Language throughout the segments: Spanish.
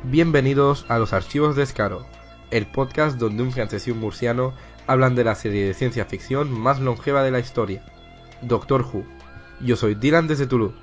Bienvenidos a los Archivos de Escaro, el podcast donde un francés y un murciano hablan de la serie de ciencia ficción más longeva de la historia, Doctor Who. Yo soy Dylan desde Toulouse.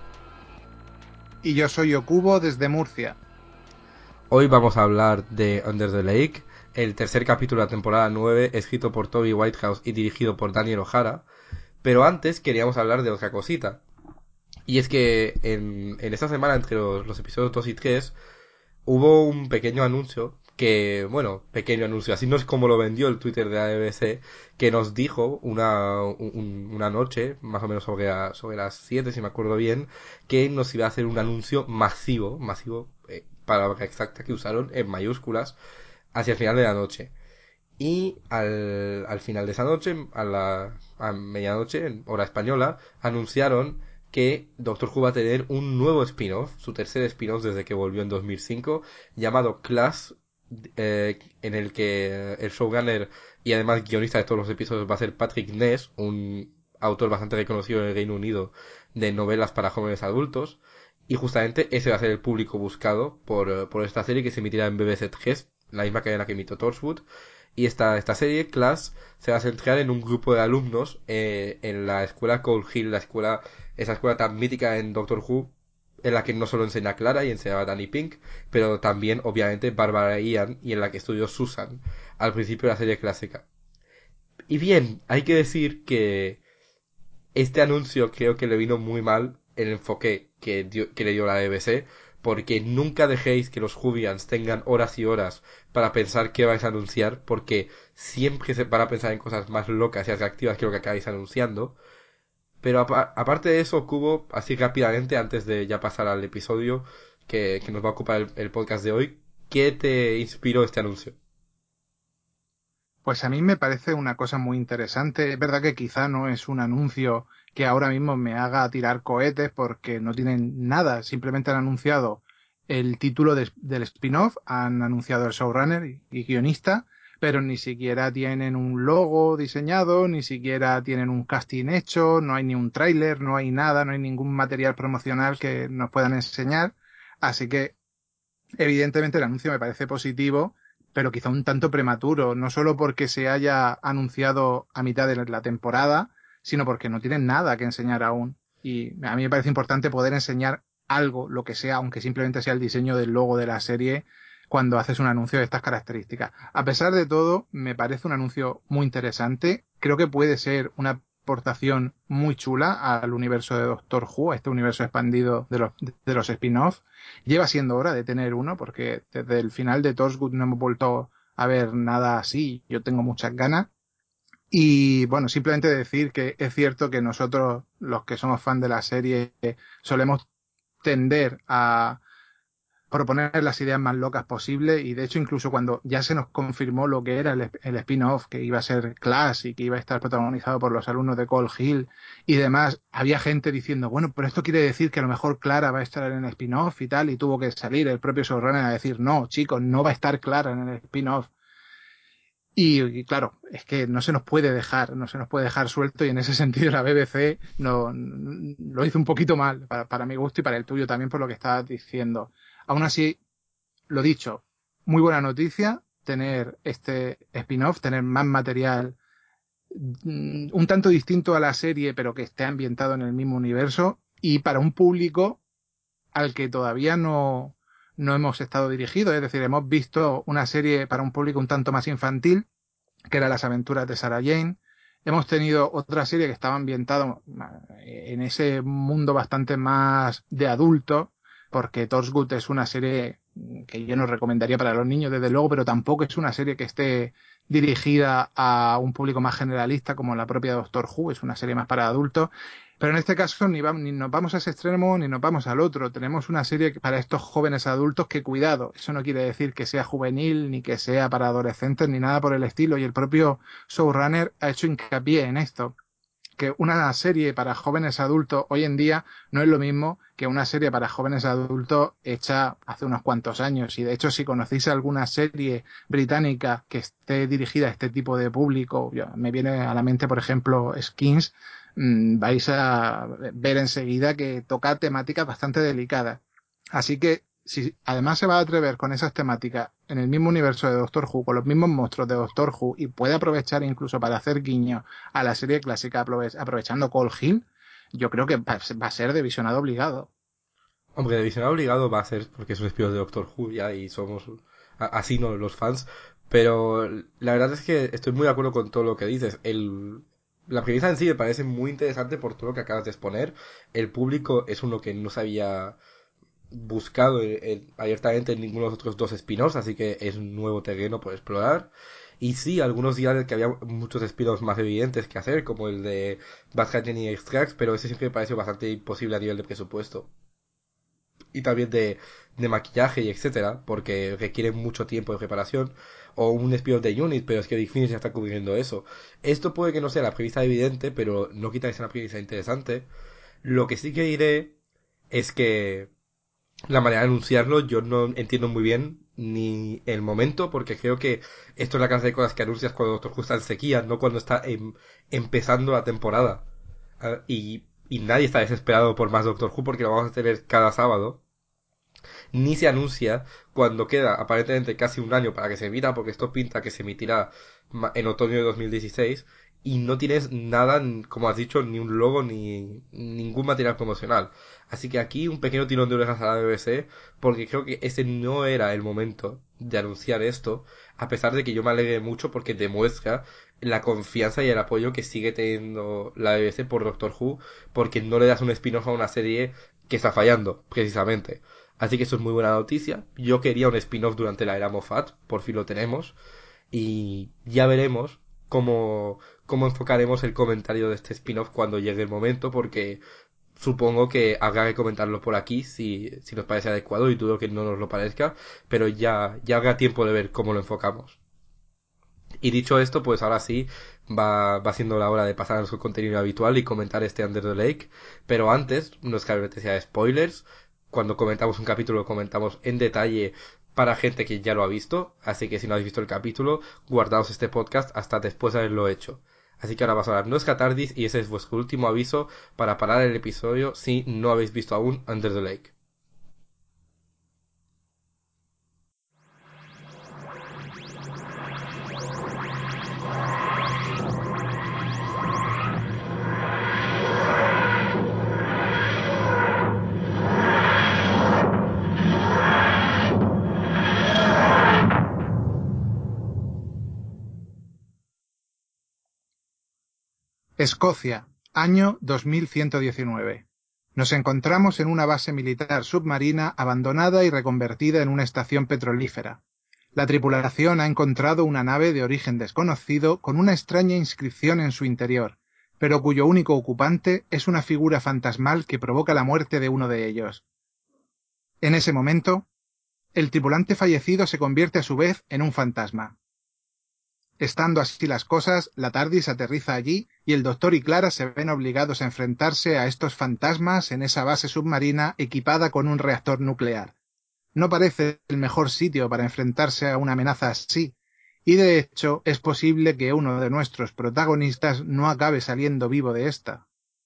Y yo soy Okubo desde Murcia. Hoy vamos a hablar de Under the Lake, el tercer capítulo de la temporada 9, escrito por Toby Whitehouse y dirigido por Daniel O'Hara. Pero antes queríamos hablar de otra cosita. Y es que en esta semana, entre los episodios 2 y 3, hubo un pequeño anuncio que, bueno, pequeño anuncio, así no es como lo vendió el Twitter de la BBC, que nos dijo una noche, más o menos sobre las 7 si me acuerdo bien, que nos iba a hacer un anuncio masivo, palabra exacta que usaron en mayúsculas, hacia el final de la noche. Y al final de esa noche, a medianoche, en hora española, anunciaron que Doctor Who va a tener un nuevo spin-off, su tercer spin-off desde que volvió en 2005, llamado Class, en el que el showrunner y además guionista de todos los episodios va a ser Patrick Ness, un autor bastante reconocido en el Reino Unido de novelas para jóvenes adultos. Y justamente ese va a ser el público buscado por esta serie que se emitirá en BBC 3, la misma cadena que emitió Torchwood. Y esta serie, Class, se va a centrar en un grupo de alumnos en la escuela Cold Hill, esa escuela tan mítica en Doctor Who, en la que no solo enseña Clara y enseñaba Danny Pink, pero también, obviamente, Barbara e Ian, y en la que estudió Susan al principio de la serie clásica. Y bien, hay que decir que este anuncio creo que le vino muy mal el enfoque que le dio la BBC, porque nunca dejéis que los Jubians tengan horas y horas para pensar qué vais a anunciar, porque siempre se van a pensar en cosas más locas y atractivas que lo que acabáis anunciando. Pero aparte de eso, Cubo, así rápidamente, antes de ya pasar al episodio que nos va a ocupar el podcast de hoy, ¿qué te inspiró este anuncio? Pues a mí me parece una cosa muy interesante. Es verdad que quizá no es un anuncio que ahora mismo me haga tirar cohetes porque no tienen nada. Simplemente han anunciado el título del spin-off, han anunciado el showrunner y guionista, pero ni siquiera tienen un logo diseñado, ni siquiera tienen un casting hecho, no hay ni un tráiler, no hay nada, no hay ningún material promocional que nos puedan enseñar. Así que evidentemente el anuncio me parece positivo, pero quizá un tanto prematuro, no solo porque se haya anunciado a mitad de la temporada, sino porque no tienen nada que enseñar aún. Y a mí me parece importante poder enseñar algo, lo que sea, aunque simplemente sea el diseño del logo de la serie, cuando haces un anuncio de estas características. A pesar de todo, me parece un anuncio muy interesante. Creo que puede ser una aportación muy chula al universo de Doctor Who, a este universo expandido de los spin-offs. Lleva siendo hora de tener uno, porque desde el final de Torchwood no hemos vuelto a ver nada así. Yo tengo muchas ganas. Y bueno, simplemente decir que es cierto que nosotros, los que somos fan de la serie, solemos tender a proponer las ideas más locas posibles, y de hecho incluso cuando ya se nos confirmó lo que era el spin-off, que iba a ser Class y que iba a estar protagonizado por los alumnos de Cold Hill y demás, había gente diciendo, bueno, pero esto quiere decir que a lo mejor Clara va a estar en el spin-off y tal, y tuvo que salir el propio showrunner a decir, no, chicos, no va a estar Clara en el spin-off. Y claro, es que no se nos puede dejar suelto, y en ese sentido la BBC lo hizo un poquito mal, para mi gusto y para el tuyo también, por lo que estabas diciendo. Aún así, lo dicho, muy buena noticia tener este spin-off, tener más material un tanto distinto a la serie, pero que esté ambientado en el mismo universo, y para un público al que todavía no hemos estado dirigidos. Es decir, hemos visto una serie para un público un tanto más infantil, que era Las aventuras de Sarah Jane. Hemos tenido otra serie que estaba ambientada en ese mundo bastante más de adulto, porque Torchwood es una serie que yo no recomendaría para los niños, desde luego, pero tampoco es una serie que esté dirigida a un público más generalista como la propia Doctor Who, es una serie más para adultos. Pero en este caso ni nos vamos a ese extremo ni nos vamos al otro. Tenemos una serie para estos jóvenes adultos que, cuidado, eso no quiere decir que sea juvenil ni que sea para adolescentes ni nada por el estilo. Y el propio showrunner ha hecho hincapié en esto, que una serie para jóvenes adultos hoy en día no es lo mismo que una serie para jóvenes adultos hecha hace unos cuantos años. Y de hecho, si conocéis alguna serie británica que esté dirigida a este tipo de público, me viene a la mente, por ejemplo, Skins, vais a ver enseguida que toca temáticas bastante delicadas. Así que si además se va a atrever con esas temáticas en el mismo universo de Doctor Who, con los mismos monstruos de Doctor Who, y puede aprovechar incluso para hacer guiño a la serie clásica aprovechando Cold Hill, yo creo que va a ser de visionado obligado. Hombre, de visionado obligado va a ser porque es un espíritu de Doctor Who ya y somos así no los fans. Pero la verdad es que estoy muy de acuerdo con todo lo que dices. La premisa en sí me parece muy interesante por todo lo que acabas de exponer. El público es uno que no se había buscado abiertamente en ninguno de los otros dos spin-offs, así que es un nuevo terreno por explorar. Y sí, algunos dirán que había muchos spin-offs más evidentes que hacer, como el de Bad Hatch y Extracts, pero ese siempre me pareció bastante imposible a nivel de presupuesto y también de maquillaje y etcétera, porque requiere mucho tiempo de preparación, o un spin-off de Unit, pero es que Big Finish ya está cubriendo eso. Esto puede que no sea la premisa evidente, pero no quita que sea una premisa interesante. Lo que sí que diré es que la manera de anunciarlo yo no entiendo muy bien ni el momento, porque creo que esto es la clase de cosas que anuncias cuando Doctor Who está en sequía, no cuando está empezando la temporada. Y nadie está desesperado por más Doctor Who porque lo vamos a tener cada sábado, ni se anuncia cuando queda aparentemente casi un año para que se emita, porque esto pinta que se emitirá en otoño de 2016, y no tienes nada, como has dicho, ni un logo ni ningún material promocional. Así que aquí un pequeño tirón de orejas a la BBC, porque creo que ese no era el momento de anunciar esto, a pesar de que yo me alegre mucho porque demuestra la confianza y el apoyo que sigue teniendo la BBC por Doctor Who, porque no le das un spin-off a una serie que está fallando, precisamente. Así que eso es muy buena noticia. Yo quería un spin-off durante la era Moffat, por fin lo tenemos. Y ya veremos cómo enfocaremos el comentario de este spin-off cuando llegue el momento, porque supongo que habrá que comentarlo por aquí si nos parece adecuado y dudo que no nos lo parezca, pero ya habrá tiempo de ver cómo lo enfocamos. Y dicho esto, pues ahora sí va siendo la hora de pasar a nuestro contenido habitual y comentar este Under the Lake. Pero antes, nuestra advertencia de spoilers. Cuando comentamos un capítulo, lo comentamos en detalle para gente que ya lo ha visto. Así que si no habéis visto el capítulo, guardaos este podcast hasta después de haberlo hecho. Así que ahora va a sonar nuestra tardis y ese es vuestro último aviso para parar el episodio si no habéis visto aún Under the Lake. Escocia, año 2119. Nos encontramos en una base militar submarina abandonada y reconvertida en una estación petrolífera. La tripulación ha encontrado una nave de origen desconocido con una extraña inscripción en su interior, pero cuyo único ocupante es una figura fantasmal que provoca la muerte de uno de ellos. En ese momento, el tripulante fallecido se convierte a su vez en un fantasma. Estando así las cosas, la TARDIS aterriza allí y el Doctor y Clara se ven obligados a enfrentarse a estos fantasmas en esa base submarina equipada con un reactor nuclear. No parece el mejor sitio para enfrentarse a una amenaza así, y de hecho es posible que uno de nuestros protagonistas no acabe saliendo vivo de esta.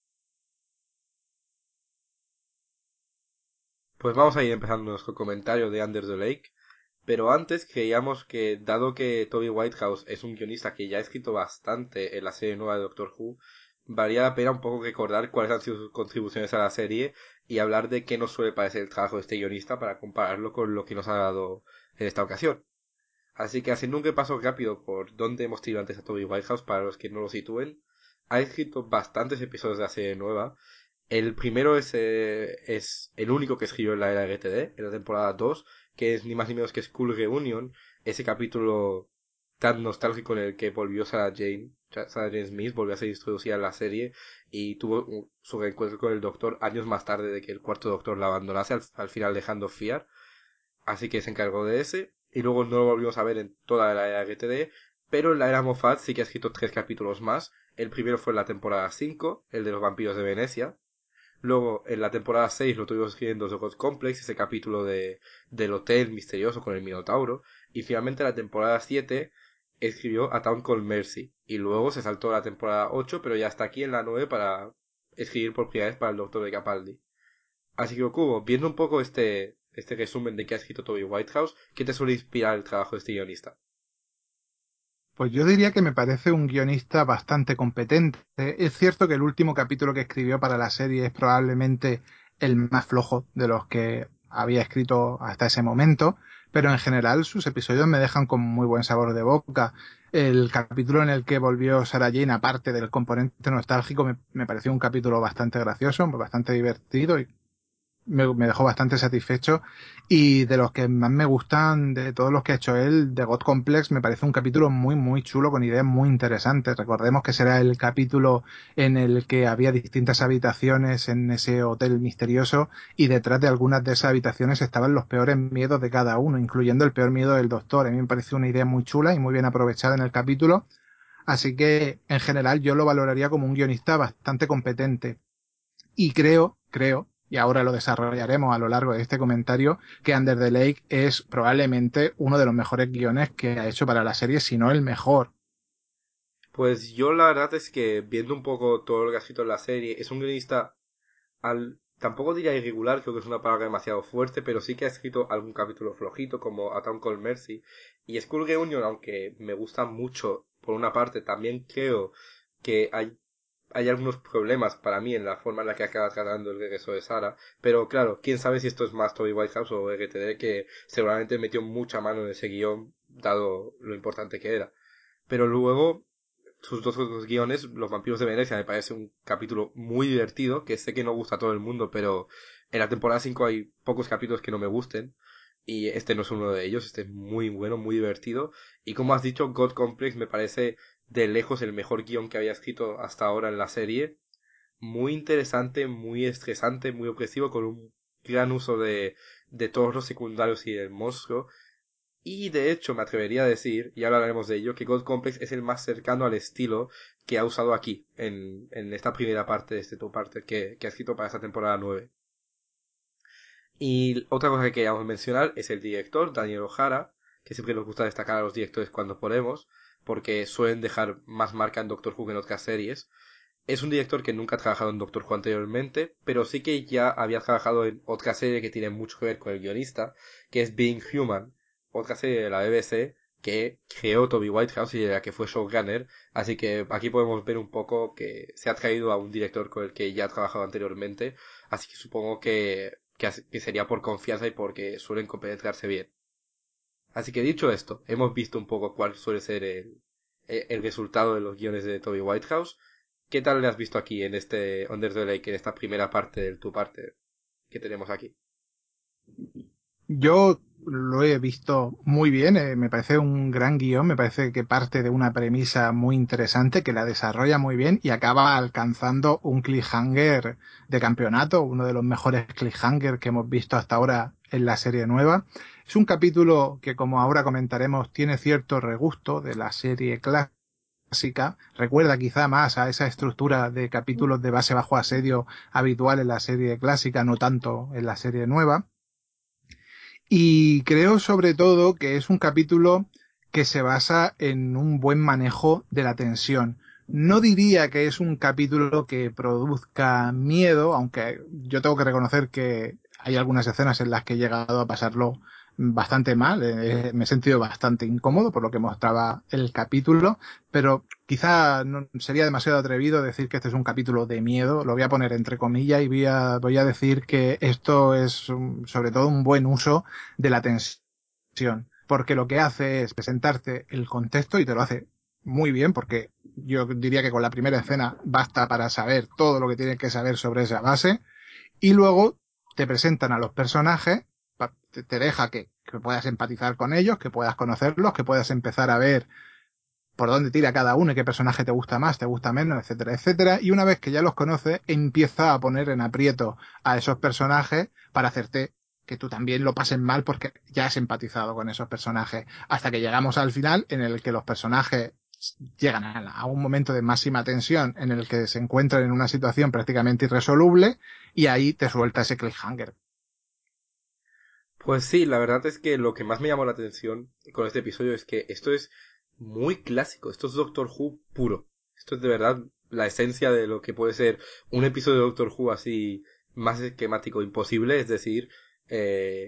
Pues vamos a ir empezando nuestro comentario de Under the Lake. Pero antes creíamos que, dado que Toby Whitehouse es un guionista que ya ha escrito bastante en la serie nueva de Doctor Who, valía la pena un poco recordar cuáles han sido sus contribuciones a la serie y hablar de qué nos suele parecer el trabajo de este guionista para compararlo con lo que nos ha dado en esta ocasión. Así que haciendo un repaso rápido por dónde hemos tenido antes a Toby Whitehouse para los que no lo sitúen, ha escrito bastantes episodios de la serie nueva. El primero es el único que escribió en la era RTD, en la temporada 2, que es ni más ni menos que School Reunion, ese capítulo tan nostálgico en el que volvió Sarah Jane Smith, volvió a ser introducida en la serie y tuvo su reencuentro con el Doctor años más tarde de que el cuarto Doctor la abandonase, al final dejando Fiar. Así que se encargó de ese, y luego no lo volvimos a ver en toda la era RTD, pero en la era Moffat sí que ha escrito tres capítulos más. El primero fue en la temporada 5, el de los vampiros de Venecia. Luego, en la temporada 6 lo tuvimos escribiendo The God Complex, ese capítulo del hotel misterioso con el Minotauro. Y finalmente, en la temporada 7 escribió A Town Called Mercy. Y luego se saltó a la temporada 8, pero ya está aquí en la 9 para escribir por primera vez para el Doctor de Capaldi. Así que, Okubo, viendo un poco este resumen de qué ha escrito Toby Whitehouse, ¿qué te suele inspirar el trabajo de este guionista? Pues yo diría que me parece un guionista bastante competente. Es cierto que el último capítulo que escribió para la serie es probablemente el más flojo de los que había escrito hasta ese momento, pero en general sus episodios me dejan con muy buen sabor de boca. El capítulo en el que volvió Sarah Jane, aparte del componente nostálgico, me pareció un capítulo bastante gracioso, bastante divertido y me dejó bastante satisfecho. Y de los que más me gustan, de todos los que ha hecho él, de God Complex, me parece un capítulo muy chulo, con ideas muy interesantes. Recordemos que será el capítulo en el que había distintas habitaciones en ese hotel misterioso, y detrás de algunas de esas habitaciones estaban los peores miedos de cada uno, incluyendo el peor miedo del doctor. A mí me parece una idea muy chula y muy bien aprovechada en el capítulo. Así que, en general, yo lo valoraría como un guionista bastante competente. Y creo, y ahora lo desarrollaremos a lo largo de este comentario, que Under the Lake es probablemente uno de los mejores guiones que ha hecho para la serie, si no el mejor. Pues yo la verdad es que viendo un poco todo lo que ha escrito en la serie, es un guionista tampoco diría irregular, creo que es una palabra demasiado fuerte, pero sí que ha escrito algún capítulo flojito como A Town Called Mercy. Y School Reunion, aunque me gusta mucho por una parte, también creo que hay algunos problemas para mí en la forma en la que acaba tratando el regreso de Sara, pero claro, quién sabe si esto es más Toby Whitehouse o RTD, que seguramente metió mucha mano en ese guión, dado lo importante que era. Pero luego, sus dos otros guiones, Los vampiros de Venecia, me parece un capítulo muy divertido, que sé que no gusta a todo el mundo, pero en la temporada 5 hay pocos capítulos que no me gusten, y este no es uno de ellos, este es muy bueno, muy divertido, y como has dicho, God Complex me parece de lejos el mejor guión que había escrito hasta ahora en la serie, muy interesante, muy estresante, muy opresivo, con un gran uso de todos los secundarios y del monstruo, y de hecho me atrevería a decir, y ahora hablaremos de ello, que God Complex es el más cercano al estilo que ha usado aquí, en esta primera parte de este two-parter que ha escrito para esta temporada 9. Y otra cosa que queríamos mencionar es el director, Daniel O'Hara, que siempre nos gusta destacar a los directores cuando podemos, porque suelen dejar más marca en Doctor Who que en otras series. Es un director que nunca ha trabajado en Doctor Who anteriormente, pero sí que ya había trabajado en otra serie que tiene mucho que ver con el guionista, que es Being Human, otra serie de la BBC que creó Toby Whitehouse y de la que fue showrunner, así que aquí podemos ver un poco que se ha traído a un director con el que ya ha trabajado anteriormente, así que supongo que sería por confianza y porque suelen compenetrarse bien. Así que dicho esto, hemos visto un poco cuál suele ser el resultado de los guiones de Toby Whitehouse. ¿Qué tal le has visto aquí en este Under the Lake, en esta primera parte del tu parte que tenemos aquí? Yo lo he visto muy bien, me parece un gran guión, me parece que parte de una premisa muy interesante, que la desarrolla muy bien y acaba alcanzando un cliffhanger de campeonato, uno de los mejores cliffhangers que hemos visto hasta ahora en la serie nueva. Es un capítulo que, como ahora comentaremos, tiene cierto regusto de la serie clásica, recuerda quizá más a esa estructura de capítulos de base bajo asedio habitual en la serie clásica, no tanto en la serie nueva. Y creo sobre todo que es un capítulo que se basa en un buen manejo de la tensión. No diría que es un capítulo que produzca miedo, aunque yo tengo que reconocer que hay algunas escenas en las que he llegado a pasarlo bastante mal, me he sentido bastante incómodo por lo que mostraba el capítulo, pero quizá no sería demasiado atrevido decir que este es un capítulo de miedo, lo voy a poner entre comillas y voy a decir que esto es sobre todo un buen uso de la tensión, porque lo que hace es presentarte el contexto y te lo hace muy bien, porque yo diría que con la primera escena basta para saber todo lo que tienes que saber sobre esa base, y luego te presentan a los personajes, te deja que puedas empatizar con ellos, que puedas conocerlos, que puedas empezar a ver por dónde tira cada uno y qué personaje te gusta más, te gusta menos, etcétera, etcétera. Y una vez que ya los conoces, empieza a poner en aprieto a esos personajes para hacerte que tú también lo pases mal porque ya has empatizado con esos personajes. Hasta que llegamos al final en el que los personajes llegan a un momento de máxima tensión en el que se encuentran en una situación prácticamente irresoluble y ahí te suelta ese cliffhanger. Pues sí, la verdad es que lo que más me llamó la atención con este episodio es que esto es muy clásico, esto es Doctor Who puro. Esto es de verdad la esencia de lo que puede ser un episodio de Doctor Who así más esquemático imposible, es decir,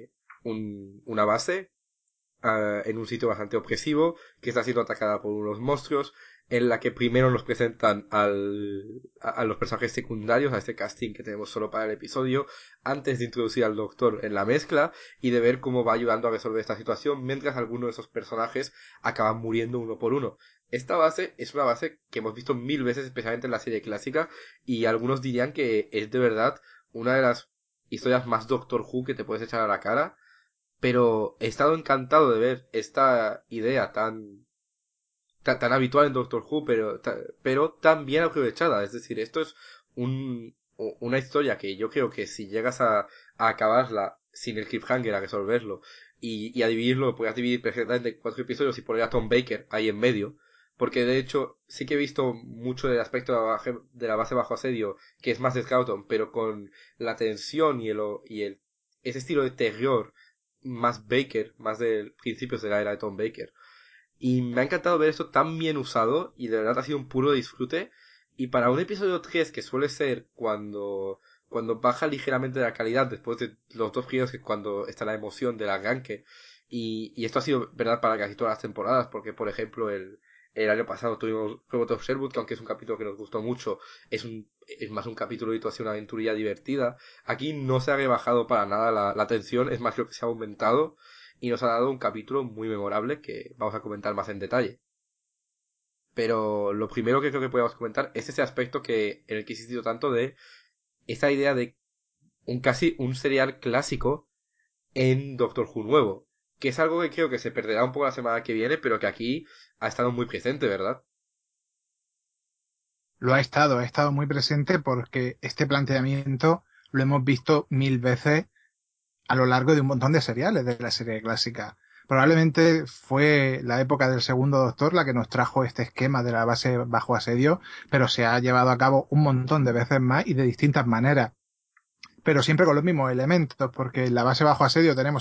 una base en un sitio bastante opresivo, que está siendo atacada por unos monstruos, en la que primero nos presentan a los personajes secundarios, a este casting que tenemos solo para el episodio, antes de introducir al doctor en la mezcla y de ver cómo va ayudando a resolver esta situación, mientras algunos de esos personajes acaban muriendo uno por uno. Esta base es una base que hemos visto mil veces, especialmente en la serie clásica, y algunos dirían que es de verdad una de las historias más Doctor Who que te puedes echar a la cara, pero he estado encantado de ver esta idea tan habitual en Doctor Who, pero tan bien aprovechada. Es decir, esto es una historia que yo creo que si llegas a acabarla sin el cliffhanger, a resolverlo y a dividirlo, puedes dividir perfectamente en 4 episodios y poner a Tom Baker ahí en medio. Porque de hecho sí que he visto mucho del aspecto de la base bajo asedio, que es más de Scouton, pero con la tensión y ese estilo de terror más Baker, más de principios de la era de Tom Baker. Y me ha encantado ver esto tan bien usado y de verdad ha sido un puro disfrute. Y para un episodio 3 que suele ser cuando baja ligeramente la calidad después de los dos primeros, que es cuando está la emoción del arranque. Y esto ha sido verdad para casi todas las temporadas, porque por ejemplo el año pasado tuvimos Robot of Sherwood, que aunque es un capítulo que nos gustó mucho, es más un capítulo y así una aventurilla divertida. Aquí no se ha rebajado para nada la tensión, es más creo que se ha aumentado y nos ha dado un capítulo muy memorable que vamos a comentar más en detalle. Pero lo primero que creo que podemos comentar es ese aspecto en el que he insistido tanto de esa idea de casi un serial clásico en Doctor Who nuevo, que es algo que creo que se perderá un poco la semana que viene, pero que aquí ha estado muy presente, ¿verdad? Lo ha estado muy presente porque este planteamiento lo hemos visto mil veces a lo largo de un montón de seriales de la serie clásica. Probablemente fue la época del segundo Doctor la que nos trajo este esquema de la base bajo asedio, pero se ha llevado a cabo un montón de veces más y de distintas maneras. Pero siempre con los mismos elementos, porque en la base bajo asedio tenemos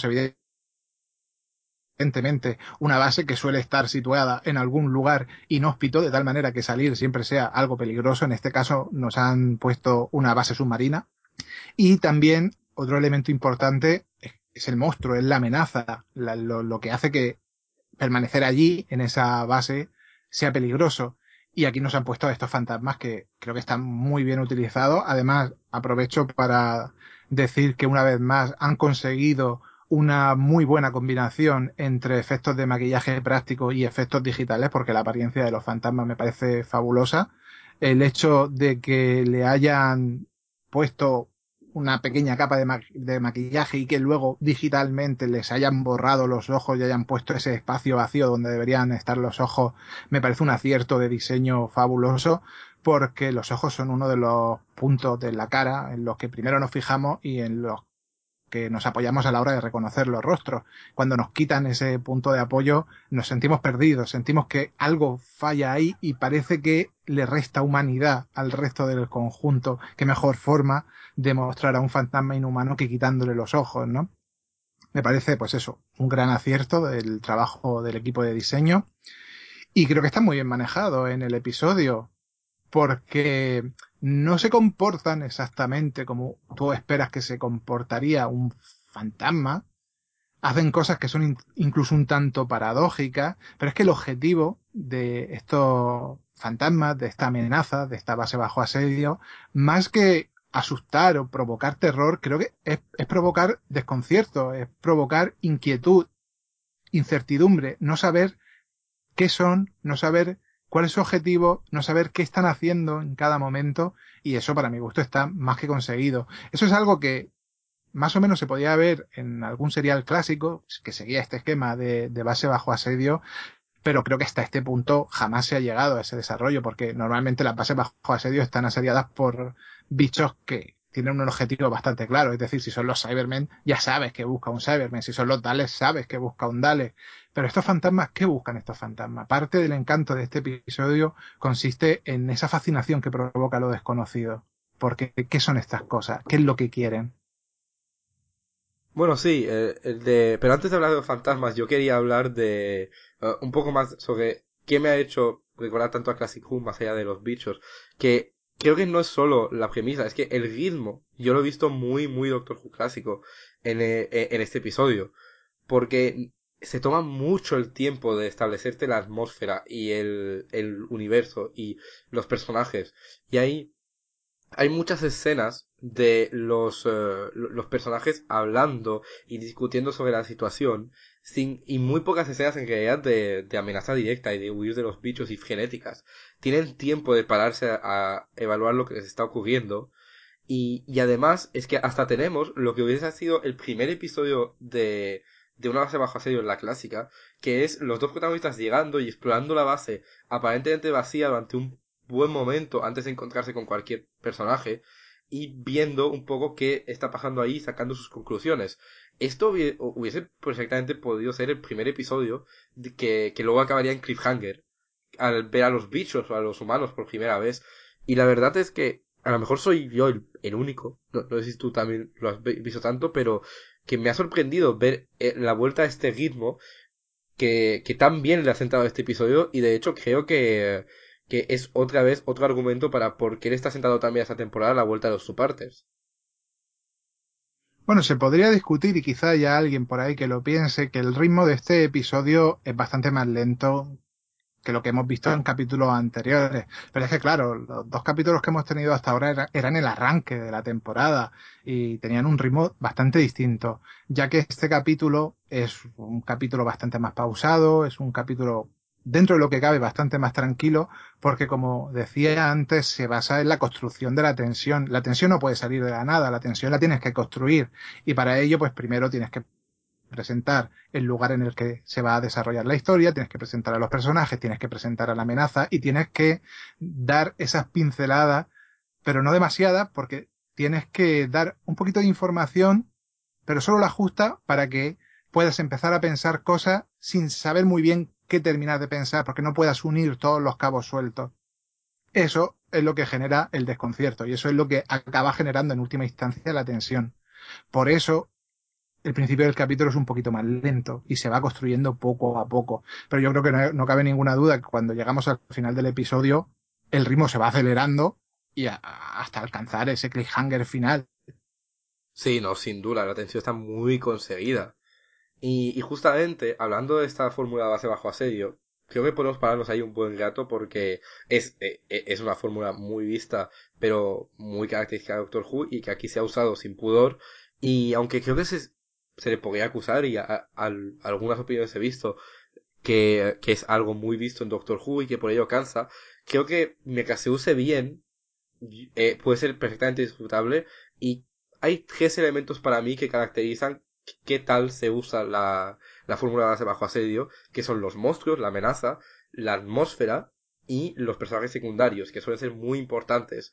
evidentemente una base que suele estar situada en algún lugar inhóspito, de tal manera que salir siempre sea algo peligroso. En este caso nos han puesto una base submarina. Y también otro elemento importante es el monstruo, es la amenaza, lo que hace que permanecer allí, en esa base, sea peligroso. Y aquí nos han puesto estos fantasmas que creo que están muy bien utilizados. Además, aprovecho para decir que una vez más han conseguido una muy buena combinación entre efectos de maquillaje práctico y efectos digitales, porque la apariencia de los fantasmas me parece fabulosa. El hecho de que le hayan puesto una pequeña capa de maquillaje y que luego digitalmente les hayan borrado los ojos y hayan puesto ese espacio vacío donde deberían estar los ojos, me parece un acierto de diseño fabuloso, porque los ojos son uno de los puntos de la cara en los que primero nos fijamos y en los que nos apoyamos a la hora de reconocer los rostros. Cuando nos quitan ese punto de apoyo, nos sentimos perdidos, sentimos que algo falla ahí y parece que le resta humanidad al resto del conjunto. Qué mejor forma de mostrar a un fantasma inhumano que quitándole los ojos, ¿no? Me parece, pues eso, un gran acierto del trabajo del equipo de diseño y creo que está muy bien manejado en el episodio porque no se comportan exactamente como tú esperas que se comportaría un fantasma. Hacen cosas que son incluso un tanto paradójicas, pero es que el objetivo de estos fantasmas, de esta amenaza, de esta base bajo asedio, más que asustar o provocar terror, creo que es provocar desconcierto, es provocar inquietud, incertidumbre, no saber qué son, no saber cuál es su objetivo, no saber qué están haciendo en cada momento, y eso para mi gusto está más que conseguido. Eso es algo que más o menos se podía ver en algún serial clásico que seguía este esquema de base bajo asedio, pero creo que hasta este punto jamás se ha llegado a ese desarrollo, porque normalmente las bases bajo asedio están asediadas por bichos que tienen un objetivo bastante claro. Es decir, si son los Cybermen, ya sabes que busca un Cybermen. Si son los Daleks, sabes que busca un Dalek. Pero estos fantasmas, ¿qué buscan estos fantasmas? Parte del encanto de este episodio consiste en esa fascinación que provoca lo desconocido. Porque, ¿qué son estas cosas? ¿Qué es lo que quieren? Bueno, sí, pero antes de hablar de los fantasmas, yo quería hablar de un poco más sobre qué me ha hecho recordar tanto a Classic Who más allá de los bichos, que creo que no es solo la premisa, es que el ritmo, yo lo he visto muy, muy Doctor Who clásico en este episodio, porque se toma mucho el tiempo de establecerte la atmósfera y el universo y los personajes. Y hay muchas escenas de los personajes hablando y discutiendo sobre la situación y muy pocas escenas en realidad de amenaza directa y de huir de los bichos y genéticas. Tienen tiempo de pararse a evaluar lo que les está ocurriendo y además es que hasta tenemos lo que hubiese sido el primer episodio de una base bajo asedio en la clásica, que es los dos protagonistas llegando y explorando la base aparentemente vacía durante un buen momento antes de encontrarse con cualquier personaje y viendo un poco qué está pasando ahí y sacando sus conclusiones. Esto hubiese perfectamente podido ser el primer episodio que luego acabaría en cliffhanger al ver a los bichos o a los humanos por primera vez. Y la verdad es que a lo mejor soy yo el único, no sé si tú también lo has visto tanto, pero que me ha sorprendido ver la vuelta a este ritmo que tan bien le ha sentado a este episodio y de hecho creo que es otra vez otro argumento para por qué le está sentado también a esta temporada la vuelta de los two-parters. Bueno, se podría discutir y quizá haya alguien por ahí que lo piense, que el ritmo de este episodio es bastante más lento que lo que hemos visto en capítulos anteriores. Pero es que, claro, los dos capítulos que hemos tenido hasta ahora eran el arranque de la temporada y tenían un ritmo bastante distinto, ya que este capítulo es un capítulo bastante más pausado, es un capítulo dentro de lo que cabe bastante más tranquilo, porque como decía antes, se basa en la construcción de la tensión. La tensión no puede salir de la nada, la tensión la tienes que construir y para ello, pues primero tienes que presentar el lugar en el que se va a desarrollar la historia, tienes que presentar a los personajes, tienes que presentar a la amenaza y tienes que dar esas pinceladas, pero no demasiadas, porque tienes que dar un poquito de información, pero solo la justa para que puedas empezar a pensar cosas sin saber muy bien qué terminar de pensar, porque no puedas unir todos los cabos sueltos. Eso es lo que genera el desconcierto y eso es lo que acaba generando en última instancia la tensión. Por eso el principio del capítulo es un poquito más lento y se va construyendo poco a poco. Pero yo creo que no cabe ninguna duda que cuando llegamos al final del episodio, el ritmo se va acelerando y hasta alcanzar ese cliffhanger final. Sí, no, sin duda, la tensión está muy conseguida. Y justamente, hablando de esta fórmula base bajo asedio, creo que podemos pararnos ahí un buen rato porque es una fórmula muy vista, pero muy característica de Doctor Who y que aquí se ha usado sin pudor. Y aunque creo que se le podría acusar, y algunas opiniones he visto, que es algo muy visto en Doctor Who y que por ello cansa, creo que mientras se use bien, puede ser perfectamente disfrutable y hay tres elementos para mí que caracterizan qué tal se usa la fórmula base bajo asedio, que son los monstruos, la amenaza, la atmósfera y los personajes secundarios, que suelen ser muy importantes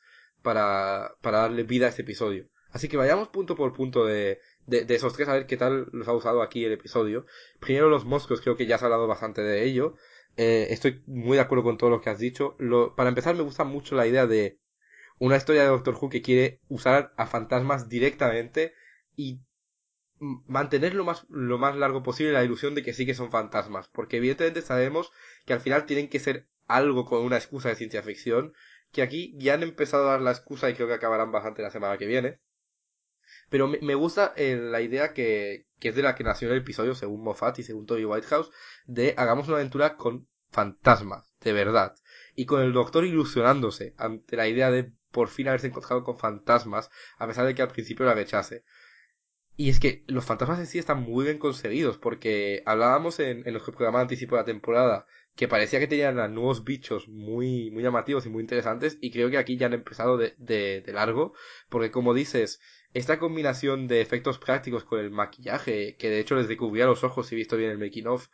para darle vida a este episodio. Así que vayamos punto por punto de esos tres a ver qué tal los ha usado aquí el episodio. Primero los monstruos, creo que ya has hablado bastante de ello. Estoy muy de acuerdo con todo lo que has dicho. Para empezar, me gusta mucho la idea de una historia de Doctor Who que quiere usar a fantasmas directamente y mantener lo más largo posible la ilusión de que sí que son fantasmas, porque evidentemente sabemos que al final tienen que ser algo con una excusa de ciencia ficción, que aquí ya han empezado a dar la excusa y creo que acabarán bastante la semana que viene, pero me gusta la idea que es de la que nació el episodio, según Moffat y según Toby Whitehouse, de hagamos una aventura con fantasmas, de verdad. Y con el doctor ilusionándose ante la idea de por fin haberse encontrado con fantasmas, a pesar de que al principio la rechace. Y es que los fantasmas en sí están muy bien conseguidos, porque hablábamos en los programas de anticipo de la temporada que parecía que tenían a nuevos bichos muy, muy llamativos y muy interesantes, y creo que aquí ya han empezado de largo, porque como dices, esta combinación de efectos prácticos con el maquillaje, que de hecho les recubría los ojos, si he visto bien el making of,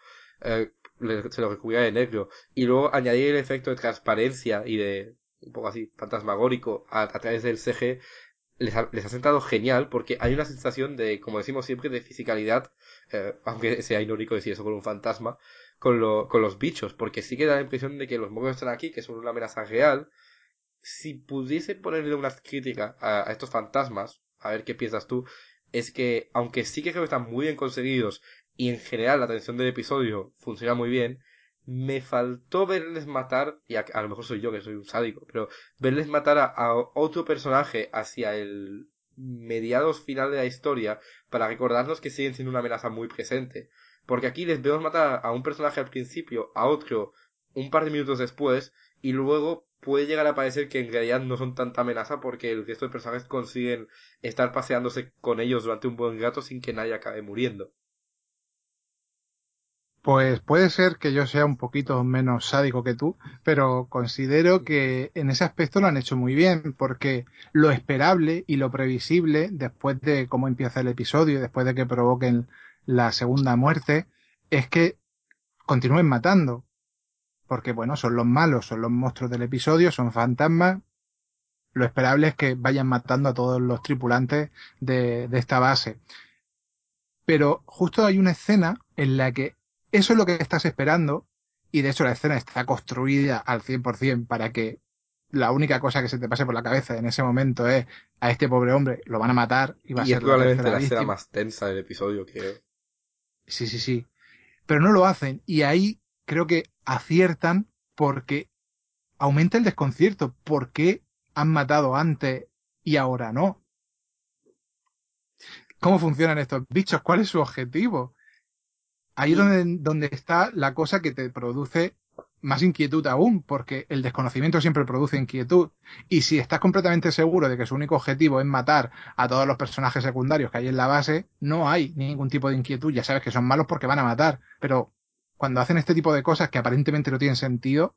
se lo recubría de negro, y luego añadir el efecto de transparencia y de un poco así fantasmagórico a través del CG les ha sentado genial porque hay una sensación de, como decimos siempre, de fisicalidad, aunque sea irónico decir eso con un fantasma, con los bichos, porque sí que da la impresión de que los monstruos están aquí, que son una amenaza real. Si pudiese ponerle una crítica a estos fantasmas, a ver qué piensas tú, es que, aunque sí que creo que están muy bien conseguidos y en general la tensión del episodio funciona muy bien, me faltó verles matar, y a lo mejor soy yo que soy un sádico, pero verles matar a otro personaje hacia el mediados final de la historia para recordarnos que siguen siendo una amenaza muy presente. Porque aquí les vemos matar a un personaje al principio, a otro un par de minutos después, y luego puede llegar a parecer que en realidad no son tanta amenaza porque el resto de personajes consiguen estar paseándose con ellos durante un buen rato sin que nadie acabe muriendo. Pues puede ser que yo sea un poquito menos sádico que tú, pero considero que en ese aspecto lo han hecho muy bien, porque lo esperable y lo previsible, después de cómo empieza el episodio, después de que provoquen la segunda muerte, es que continúen matando. Porque bueno, son los malos, son los monstruos del episodio, son fantasmas. Lo esperable es que vayan matando a todos los tripulantes de esta base. Pero justo hay una escena en la que eso es lo que estás esperando, y de hecho la escena está construida al 100% para que la única cosa que se te pase por la cabeza en ese momento es a este pobre hombre lo van a matar y va a Y es ser la probablemente tercera la escena víctima. más tensa del episodio, creo. Sí, sí, sí. Pero no lo hacen y ahí creo que aciertan porque aumenta el desconcierto. ¿Por qué han matado antes y ahora no? ¿Cómo funcionan estos bichos? ¿Cuál es su objetivo? Ahí es Y, donde está la cosa que te produce más inquietud aún, porque el desconocimiento siempre produce inquietud. Y si estás completamente seguro de que su único objetivo es matar a todos los personajes secundarios que hay en la base, no hay ningún tipo de inquietud. Ya sabes que son malos porque van a matar. Pero cuando hacen este tipo de cosas que aparentemente no tienen sentido,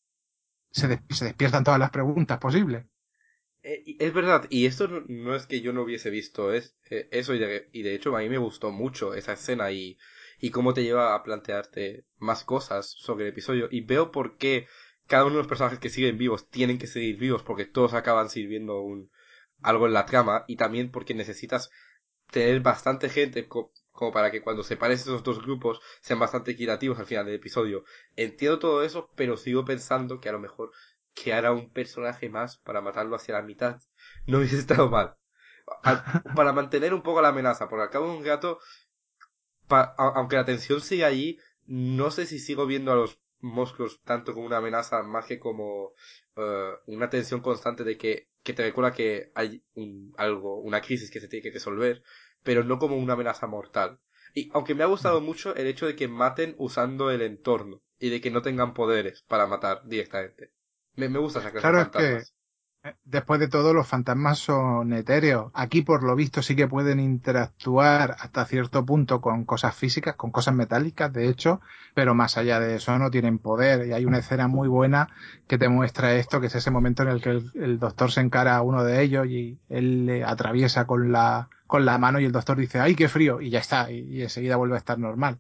se despiertan todas las preguntas posibles. y es verdad, y esto no es que yo no hubiese visto eso, y de hecho a mí me gustó mucho esa escena y cómo te lleva a plantearte más cosas sobre el episodio. Y veo por qué cada uno de los personajes que siguen vivos tienen que seguir vivos, porque todos acaban sirviendo algo en la trama, y también porque necesitas tener bastante gente como para que cuando separes esos dos grupos sean bastante equitativos al final del episodio. Entiendo todo eso, pero sigo pensando que a lo mejor que hará un personaje más para matarlo hacia la mitad no hubiese estado mal. Para mantener un poco la amenaza, porque al cabo de un gato, aunque la tensión siga allí, no sé si sigo viendo a los monstruos tanto como una amenaza más que como una tensión constante de que te recuerda que hay una crisis que se tiene que resolver, pero no como una amenaza mortal. Y aunque me ha gustado mucho el hecho de que maten usando el entorno y de que no tengan poderes para matar directamente. Me gusta esa clase de Claro, es que fantasmas. después de todo, los fantasmas son etéreos. Aquí, por lo visto, sí que pueden interactuar hasta cierto punto con cosas físicas, con cosas metálicas, de hecho, pero más allá de eso no tienen poder. Y hay una escena muy buena que te muestra esto, que es ese momento en el que el doctor se encara a uno de ellos y él le atraviesa con la mano y el doctor dice, ¡ay, qué frío! Y ya está, y enseguida vuelve a estar normal.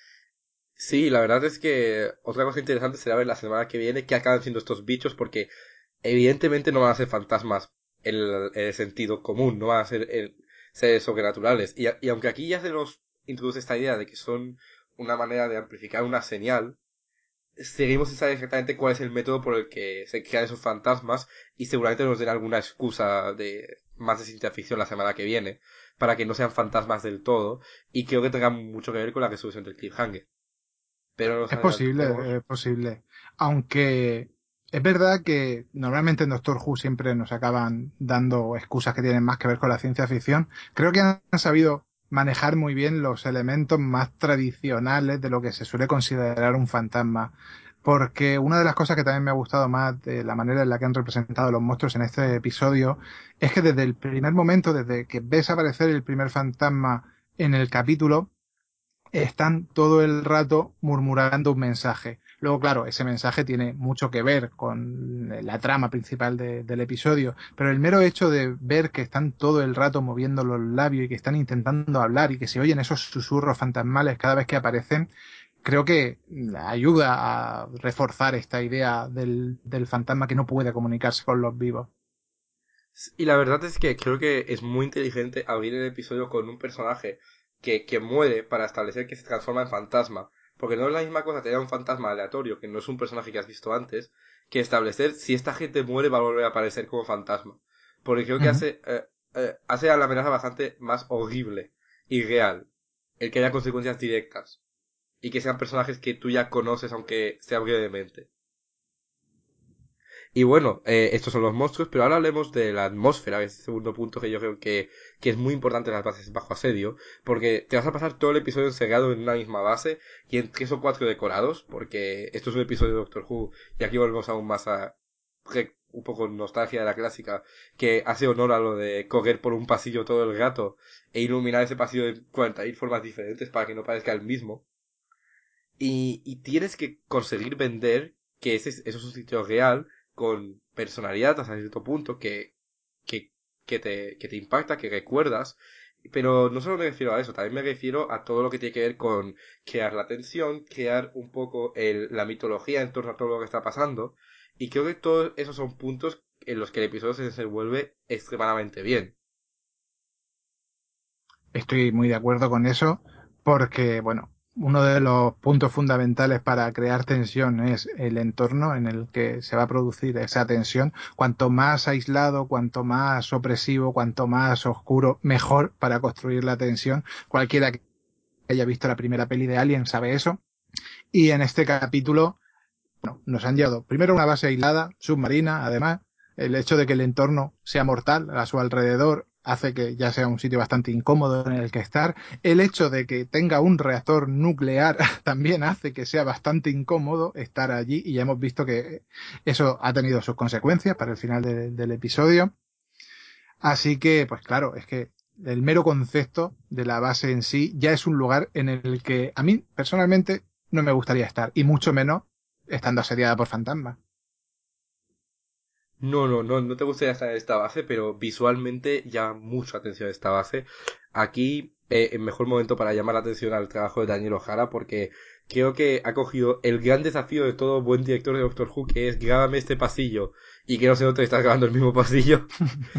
Sí, la verdad es que otra cosa interesante será ver la semana que viene qué acaban siendo estos bichos, porque evidentemente no van a ser fantasmas en el sentido común, no van a ser seres sobrenaturales. Y aunque aquí ya se nos introduce esta idea de que son una manera de amplificar una señal, seguimos sin saber exactamente cuál es el método por el que se crean esos fantasmas, y seguramente nos den alguna excusa de más de ciencia ficción la semana que viene para que no sean fantasmas del todo, y creo que tenga mucho que ver con la resolución del cliffhanger. Pero nos Es posible, adelantemos. es posible. Aunque es verdad que normalmente en Doctor Who siempre nos acaban dando excusas que tienen más que ver con la ciencia ficción. Creo que han sabido manejar muy bien los elementos más tradicionales de lo que se suele considerar un fantasma. Porque una de las cosas que también me ha gustado más de la manera en la que han representado los monstruos en este episodio es que desde el primer momento, desde que ves aparecer el primer fantasma en el capítulo, están todo el rato murmurando un mensaje. Luego, claro, ese mensaje tiene mucho que ver con la trama principal del episodio, pero el mero hecho de ver que están todo el rato moviendo los labios y que están intentando hablar y que se oyen esos susurros fantasmales cada vez que aparecen, creo que ayuda a reforzar esta idea del fantasma que no puede comunicarse con los vivos. Y la verdad es que creo que es muy inteligente abrir el episodio con un personaje que muere para establecer que se transforma en fantasma. Porque no es la misma cosa tener un fantasma aleatorio, que no es un personaje que has visto antes, que establecer si esta gente muere va a volver a aparecer como fantasma. Porque creo que Ujú. hace a la amenaza bastante más horrible y real. El que haya consecuencias directas. y que sean personajes que tú ya conoces, aunque sea brevemente. Y bueno, estos son los monstruos, pero ahora hablemos de la atmósfera, que es el segundo punto que yo creo que es muy importante en las bases bajo asedio, porque te vas a pasar todo el episodio encerrado en una misma base y en 3 o 4 decorados, porque esto es un episodio de Doctor Who, y aquí volvemos aún más a un poco nostalgia de la clásica, que hace honor a lo de correr por un pasillo todo el rato e iluminar ese pasillo de 40.000 formas diferentes para que no parezca el mismo. Y tienes que conseguir vender que eso es un sitio real, con personalidad hasta cierto punto, que, que te impacta, que recuerdas. Pero no solo me refiero a eso, también me refiero a todo lo que tiene que ver con crear la tensión, crear un poco la mitología en torno a todo lo que está pasando. Y creo que todos esos son puntos en los que el episodio se desenvuelve extremadamente bien. Estoy muy de acuerdo con eso porque, bueno, uno de los puntos fundamentales para crear tensión es el entorno en el que se va a producir esa tensión. Cuanto más aislado, cuanto más opresivo, cuanto más oscuro, mejor para construir la tensión. Cualquiera que haya visto la primera peli de Alien sabe eso. Y en este capítulo, bueno, nos han llevado primero a una base aislada, submarina, además. El hecho de que el entorno sea mortal a su alrededor hace que ya sea un sitio bastante incómodo en el que estar. El hecho de que tenga un reactor nuclear también hace que sea bastante incómodo estar allí y ya hemos visto que eso ha tenido sus consecuencias para el final del episodio. Así que, pues claro, es que el mero concepto de la base en sí ya es un lugar en el que a mí personalmente no me gustaría estar, y mucho menos estando asediada por fantasmas. No te gustaría estar en esta base, pero visualmente llama mucha atención esta base. Aquí, el mejor momento para llamar la atención al trabajo de Daniel O'Hara, porque creo que ha cogido el gran desafío de todo buen director de Doctor Who, que es grábame este pasillo y que no se note que estás grabando el mismo pasillo.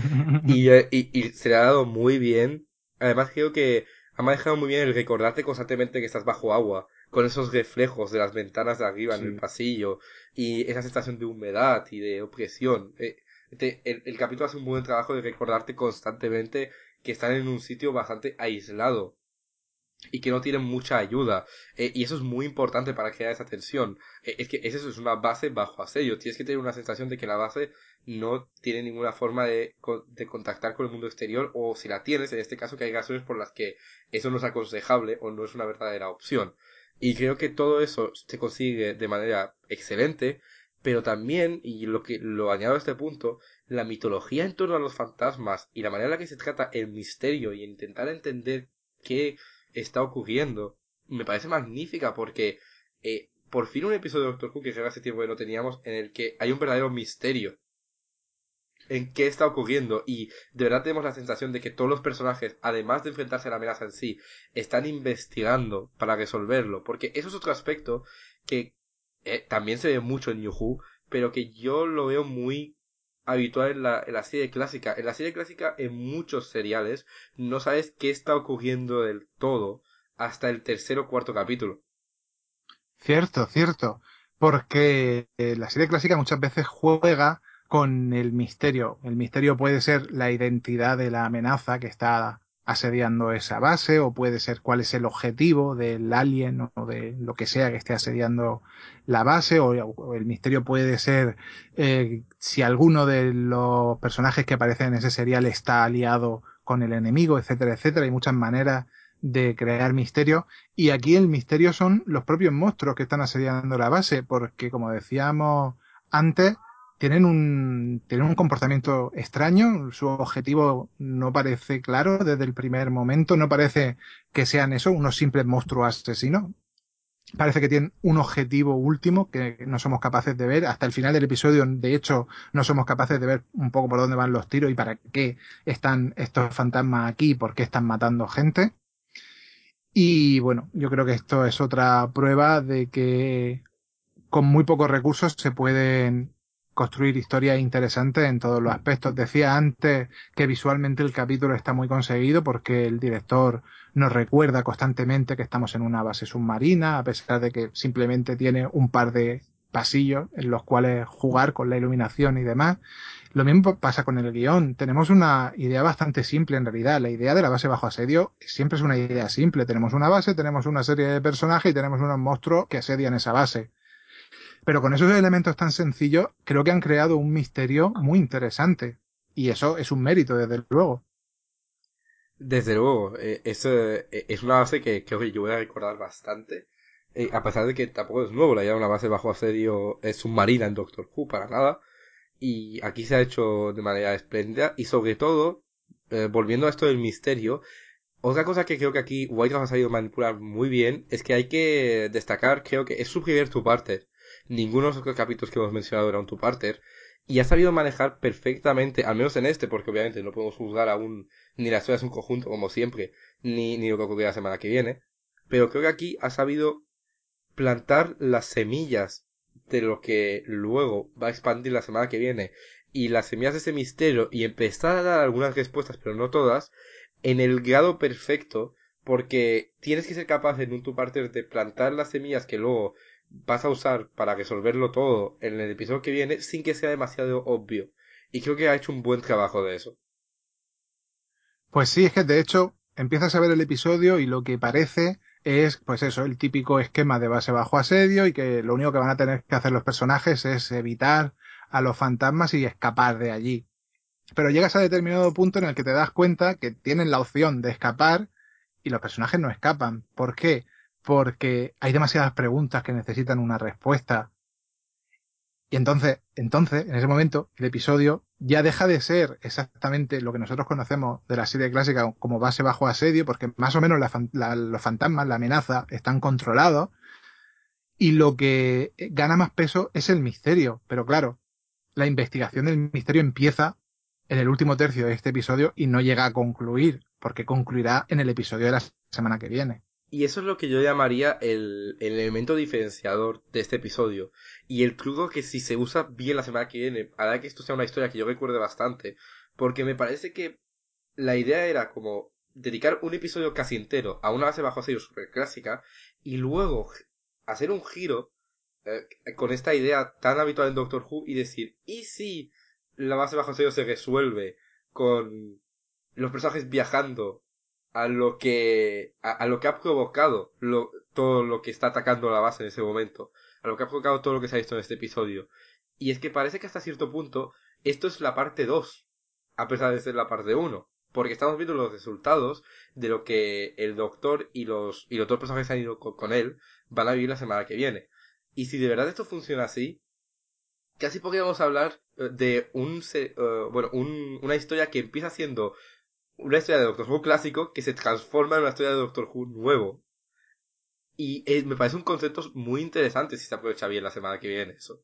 Y se le ha dado muy bien. Además, creo que ha manejado muy bien el recordarte constantemente que estás bajo agua, con esos reflejos de las ventanas de arriba en el Sí. pasillo, y esa sensación de humedad y de opresión. El capítulo hace un buen trabajo de recordarte constantemente que están en un sitio bastante aislado y que no tienen mucha ayuda. Y eso es muy importante para crear esa tensión. Es que eso es una base bajo asedio. Tienes que tener una sensación de que la base no tiene ninguna forma de contactar con el mundo exterior, o si la tienes, en este caso, que hay razones por las que eso no es aconsejable o no es una verdadera opción. Y creo que todo eso se consigue de manera excelente, pero también, y lo añado a este punto, la mitología en torno a los fantasmas y la manera en la que se trata el misterio y intentar entender qué está ocurriendo me parece magnífica, porque por fin un episodio de Doctor Who que hace tiempo que no teníamos, en el que hay un verdadero misterio en qué está ocurriendo, y de verdad tenemos la sensación de que todos los personajes, además de enfrentarse a la amenaza en sí, están investigando para resolverlo, porque eso es otro aspecto que también se ve mucho en New Who, pero que yo lo veo muy habitual en la serie clásica. En la serie clásica, en muchos seriales, no sabes qué está ocurriendo del todo hasta el tercer o cuarto capítulo. Cierto, cierto. Porque la serie clásica muchas veces juega con el misterio. El misterio puede ser la identidad de la amenaza que está asediando esa base, o puede ser cuál es el objetivo del alien o de lo que sea que esté asediando la base, o el misterio puede ser si alguno de los personajes que aparecen en ese serial está aliado con el enemigo, etcétera, etcétera. Hay muchas maneras de crear misterio. Y aquí el misterio son los propios monstruos que están asediando la base, porque como decíamos antes, tienen un comportamiento extraño, su objetivo no parece claro desde el primer momento, no parece que sean eso, unos simples monstruos asesinos. Parece que tienen un objetivo último que no somos capaces de ver. Hasta el final del episodio, de hecho, no somos capaces de ver un poco por dónde van los tiros y para qué están estos fantasmas aquí, por qué están matando gente. Y bueno, yo creo que esto es otra prueba de que con muy pocos recursos se pueden construir historias interesantes en todos los aspectos. Decía antes que visualmente el capítulo está muy conseguido porque el director nos recuerda constantemente que estamos en una base submarina, a pesar de que simplemente tiene un par de pasillos en los cuales jugar con la iluminación y demás. Lo mismo pasa con el guión. Tenemos una idea bastante simple en realidad. La idea de la base bajo asedio siempre es una idea simple. Tenemos una base, tenemos una serie de personajes y tenemos unos monstruos que asedian esa base. Pero con esos elementos tan sencillos, creo que han creado un misterio muy interesante. Y eso es un mérito, desde luego. Desde luego, es una base que creo que yo voy a recordar bastante. A pesar de que tampoco es nuevo, la idea de una base bajo asedio submarina en Doctor Who, para nada. Y aquí se ha hecho de manera espléndida. Y sobre todo, volviendo a esto del misterio, otra cosa que creo que aquí Whitehouse ha sabido manipular muy bien es que hay que destacar, creo que es su primer two-parter. Ninguno de los otros capítulos que hemos mencionado era un two-parter. Y ha sabido manejar perfectamente, al menos en este, porque obviamente no podemos juzgar aún ni la historia es un conjunto como siempre, ni lo que ocurrirá la semana que viene. Pero creo que aquí ha sabido plantar las semillas de lo que luego va a expandir la semana que viene y las semillas de ese misterio y empezar a dar algunas respuestas, pero no todas, en el grado perfecto, porque tienes que ser capaz en un two-parter de plantar las semillas que luego vas a usar para resolverlo todo en el episodio que viene sin que sea demasiado obvio. Y creo que ha hecho un buen trabajo de eso. Pues sí, es que de hecho empiezas a ver el episodio y lo que parece es, pues eso, el típico esquema de base bajo asedio y que lo único que van a tener que hacer los personajes es evitar a los fantasmas y escapar de allí. Pero llegas a determinado punto en el que te das cuenta que tienen la opción de escapar y los personajes no escapan. ¿Por qué? Porque hay demasiadas preguntas que necesitan una respuesta. Y entonces, en ese momento, el episodio ya deja de ser exactamente lo que nosotros conocemos de la serie clásica como base bajo asedio, porque más o menos los fantasmas, la amenaza, están controlados, y lo que gana más peso es el misterio. Pero claro, la investigación del misterio empieza en el último tercio de este episodio y no llega a concluir, porque concluirá en el episodio de la semana que viene. Y eso es lo que yo llamaría el elemento diferenciador de este episodio. Y el truco que si se usa bien la semana que viene, hará que esto sea una historia que yo recuerde bastante. Porque me parece que la idea era como dedicar un episodio casi entero a una base bajo cero super clásica y luego hacer un giro con esta idea tan habitual en Doctor Who y decir, ¿y si la base bajo cero se resuelve con los personajes viajando a lo que ha provocado todo lo que está atacando la base en ese momento, a lo que ha provocado todo lo que se ha visto en este episodio? Y es que parece que hasta cierto punto esto es la parte 2 a pesar de ser la parte uno, porque estamos viendo los resultados de lo que el doctor y los otros personajes que han ido con él van a vivir la semana que viene. Y si de verdad esto funciona así, casi podríamos hablar de una historia que empieza siendo una historia de Doctor Who clásico que se transforma en una historia de Doctor Who nuevo. Y me parece un concepto muy interesante si se aprovecha bien la semana que viene eso.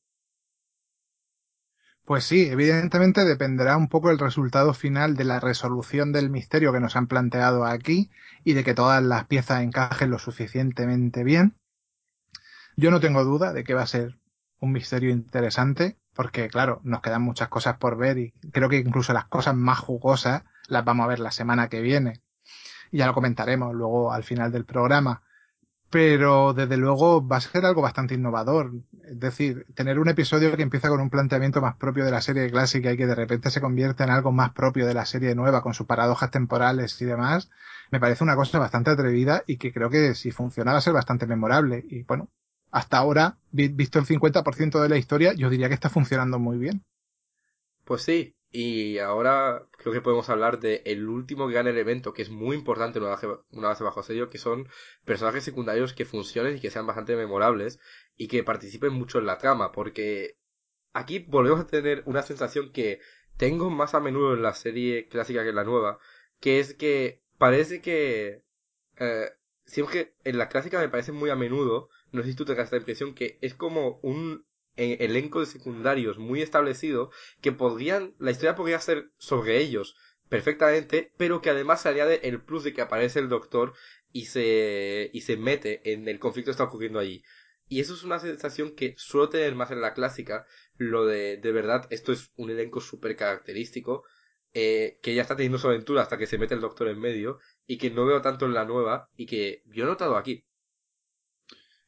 Pues sí, evidentemente dependerá un poco el resultado final de la resolución del misterio que nos han planteado aquí y de que todas las piezas encajen lo suficientemente bien. Yo no tengo duda de que va a ser un misterio interesante, porque claro, nos quedan muchas cosas por ver y creo que incluso las cosas más jugosas las vamos a ver la semana que viene. Y ya lo comentaremos luego al final del programa. Pero desde luego va a ser algo bastante innovador. Es decir, tener un episodio que empieza con un planteamiento más propio de la serie clásica y que de repente se convierte en algo más propio de la serie nueva, con sus paradojas temporales y demás, me parece una cosa bastante atrevida y que creo que si funciona va a ser bastante memorable. Y bueno, hasta ahora, visto el 50% de la historia, yo diría que está funcionando muy bien. Pues sí, y ahora creo que podemos hablar de el último gran elemento que es muy importante en una base bajo sello, que son personajes secundarios que funcionen y que sean bastante memorables y que participen mucho en la trama, porque aquí volvemos a tener una sensación que tengo más a menudo en la serie clásica que en la nueva, que es que parece que eh, siempre en la clásica me parece muy a menudo, no sé si tú te das esta impresión, que es como un elenco de secundarios muy establecido que la historia podría ser sobre ellos perfectamente, pero que además se añade el plus de que aparece el doctor y se mete en el conflicto que está ocurriendo allí. Y eso es una sensación que suelo tener más en la clásica, lo de verdad, esto es un elenco súper característico, que ya está teniendo su aventura hasta que se mete el doctor en medio, y que no veo tanto en la nueva, y que yo he notado aquí.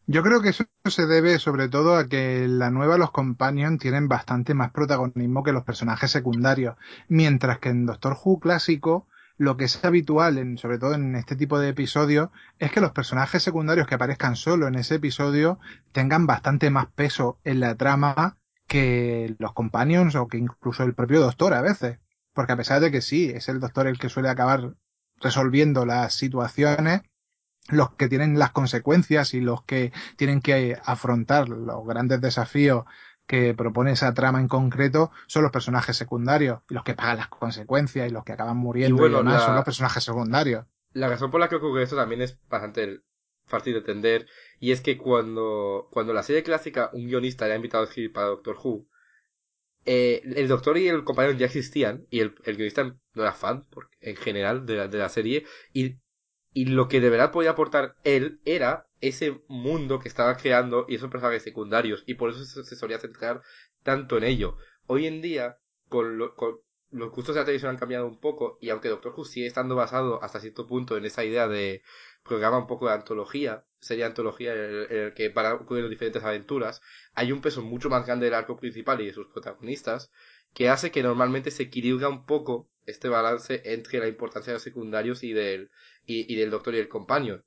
Yo creo que eso se debe sobre todo a que en la nueva los Companions tienen bastante más protagonismo que los personajes secundarios, mientras que en Doctor Who clásico lo que es habitual, sobre todo en este tipo de episodios, es que los personajes secundarios que aparezcan solo en ese episodio tengan bastante más peso en la trama que los Companions o que incluso el propio Doctor a veces. Porque a pesar de que sí, es el Doctor el que suele acabar resolviendo las situaciones, los que tienen las consecuencias y los que tienen que afrontar los grandes desafíos que propone esa trama en concreto son los personajes secundarios, y los que pagan las consecuencias y los que acaban Y muriendo y bueno, demás son los personajes secundarios. la razón por la que ocurre esto también es bastante fácil de entender, y es que cuando la serie clásica un guionista era invitado a escribir para Doctor Who, el doctor y el compañero ya existían, y el guionista no era fan, en general, de la serie, y lo que de verdad podía aportar él era ese mundo que estaba creando y esos personajes secundarios, y por eso se solía centrar tanto en ello. Hoy en día, con los gustos de la televisión han cambiado un poco, y aunque Doctor Who sigue estando basado hasta cierto punto en esa idea de programa un poco de antología, serie antología en el que van ocurriendo diferentes aventuras, hay un peso mucho más grande del arco principal y de sus protagonistas, que hace que normalmente se equilibra un poco este balance entre la importancia de los secundarios y del doctor y el compañero.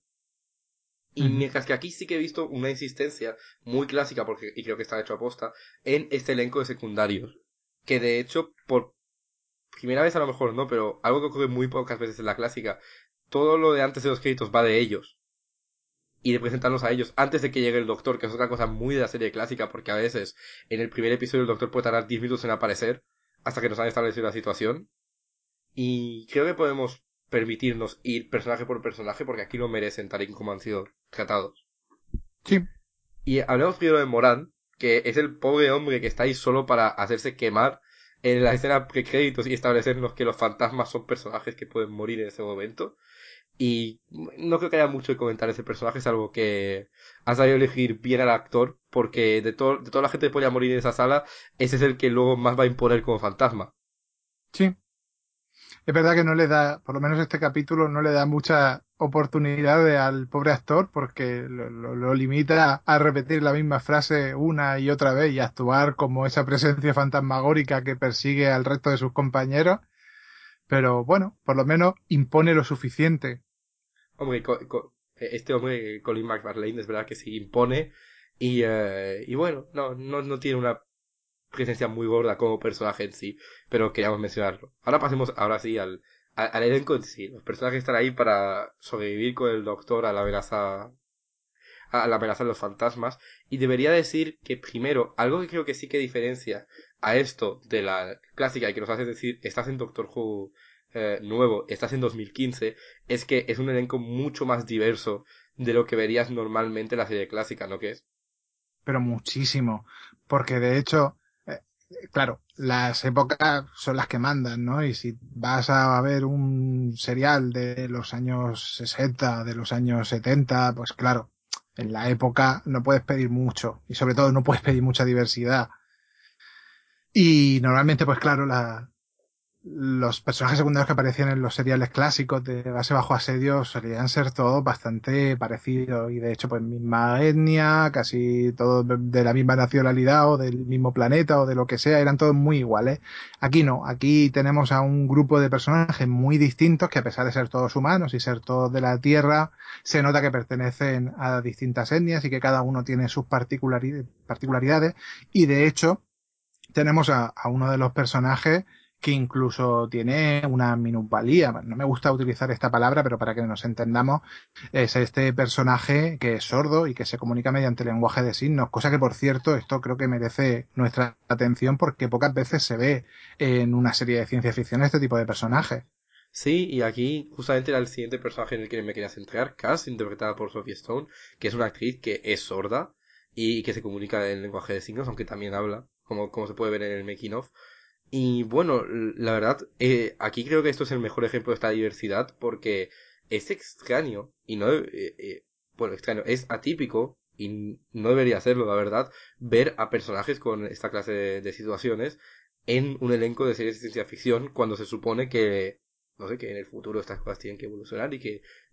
Y Ujú. mientras que aquí sí que he visto una insistencia muy clásica, y creo que está hecho a posta, en este elenco de secundarios. Que de hecho, por primera vez a lo mejor no, pero algo que ocurre muy pocas veces en la clásica, todo lo de antes de los créditos va de ellos. Y de presentarlos a ellos antes de que llegue el doctor, que es otra cosa muy de la serie clásica, porque a veces en el primer episodio el doctor puede tardar 10 minutos en aparecer, hasta que nos han establecido la situación. Y creo que podemos permitirnos ir personaje por personaje porque aquí lo merecen tal y como han sido tratados. Sí, Y hablemos primero de Morán, que es el pobre hombre que está ahí solo para hacerse quemar en la escena precréditos y establecernos que los fantasmas son personajes que pueden morir en ese momento. Y no creo que haya mucho que comentar ese personaje, salvo que ha sabido elegir bien al actor, porque de toda la gente que podía morir en esa sala, ese es el que luego más va a imponer como fantasma. sí. Es verdad que no le da, por lo menos este capítulo, no le da mucha oportunidad al pobre actor porque lo limita a repetir la misma frase una y otra vez y a actuar como esa presencia fantasmagórica que persigue al resto de sus compañeros. Pero bueno, por lo menos impone lo suficiente. Hombre, este hombre, Colin McFarlane, es verdad que se impone y bueno, no tiene una presencia muy gorda como personaje en sí, pero queríamos mencionarlo. Ahora pasemos, ahora sí, al elenco en sí. Los personajes están ahí para sobrevivir con el doctor a la amenaza de los fantasmas. Y debería decir que primero, algo que creo que sí que diferencia a esto de la clásica y que nos hace decir, estás en Doctor Who nuevo, estás en 2015, es que es un elenco mucho más diverso de lo que verías normalmente en la serie clásica, ¿no que es? Pero muchísimo, porque de hecho, claro, las épocas son las que mandan, ¿no? Y si vas a ver un serial de los años 60, de los años 70, pues claro, en la época no puedes pedir mucho y sobre todo no puedes pedir mucha diversidad. Y normalmente, pues claro, los personajes secundarios que aparecían en los seriales clásicos de Base Bajo Asedio solían ser todos bastante parecidos y de hecho pues misma etnia, casi todos de la misma nacionalidad o del mismo planeta o de lo que sea, eran todos muy iguales. Aquí no, aquí tenemos a un grupo de personajes muy distintos que a pesar de ser todos humanos y ser todos de la Tierra, se nota que pertenecen a distintas etnias y que cada uno tiene sus particularidades y de hecho tenemos a uno de los personajes que incluso tiene una minusvalía. No me gusta utilizar esta palabra, pero para que nos entendamos, es este personaje que es sordo y que se comunica mediante lenguaje de signos, cosa que por cierto, esto creo que merece nuestra atención porque pocas veces se ve en una serie de ciencia ficción este tipo de personajes. Sí, y aquí justamente era el siguiente personaje en el que me quería centrar, Cass, interpretada por Sophie Stone, que es una actriz que es sorda y que se comunica en lenguaje de signos, aunque también habla, como se puede ver en el making of. Y bueno, la verdad, aquí creo que esto es el mejor ejemplo de esta diversidad porque es extraño y no, bueno, extraño, es atípico y no debería hacerlo, la verdad, ver a personajes con esta clase de situaciones en un elenco de series de ciencia ficción cuando se supone que, no sé, que en el futuro estas cosas tienen que evolucionar y que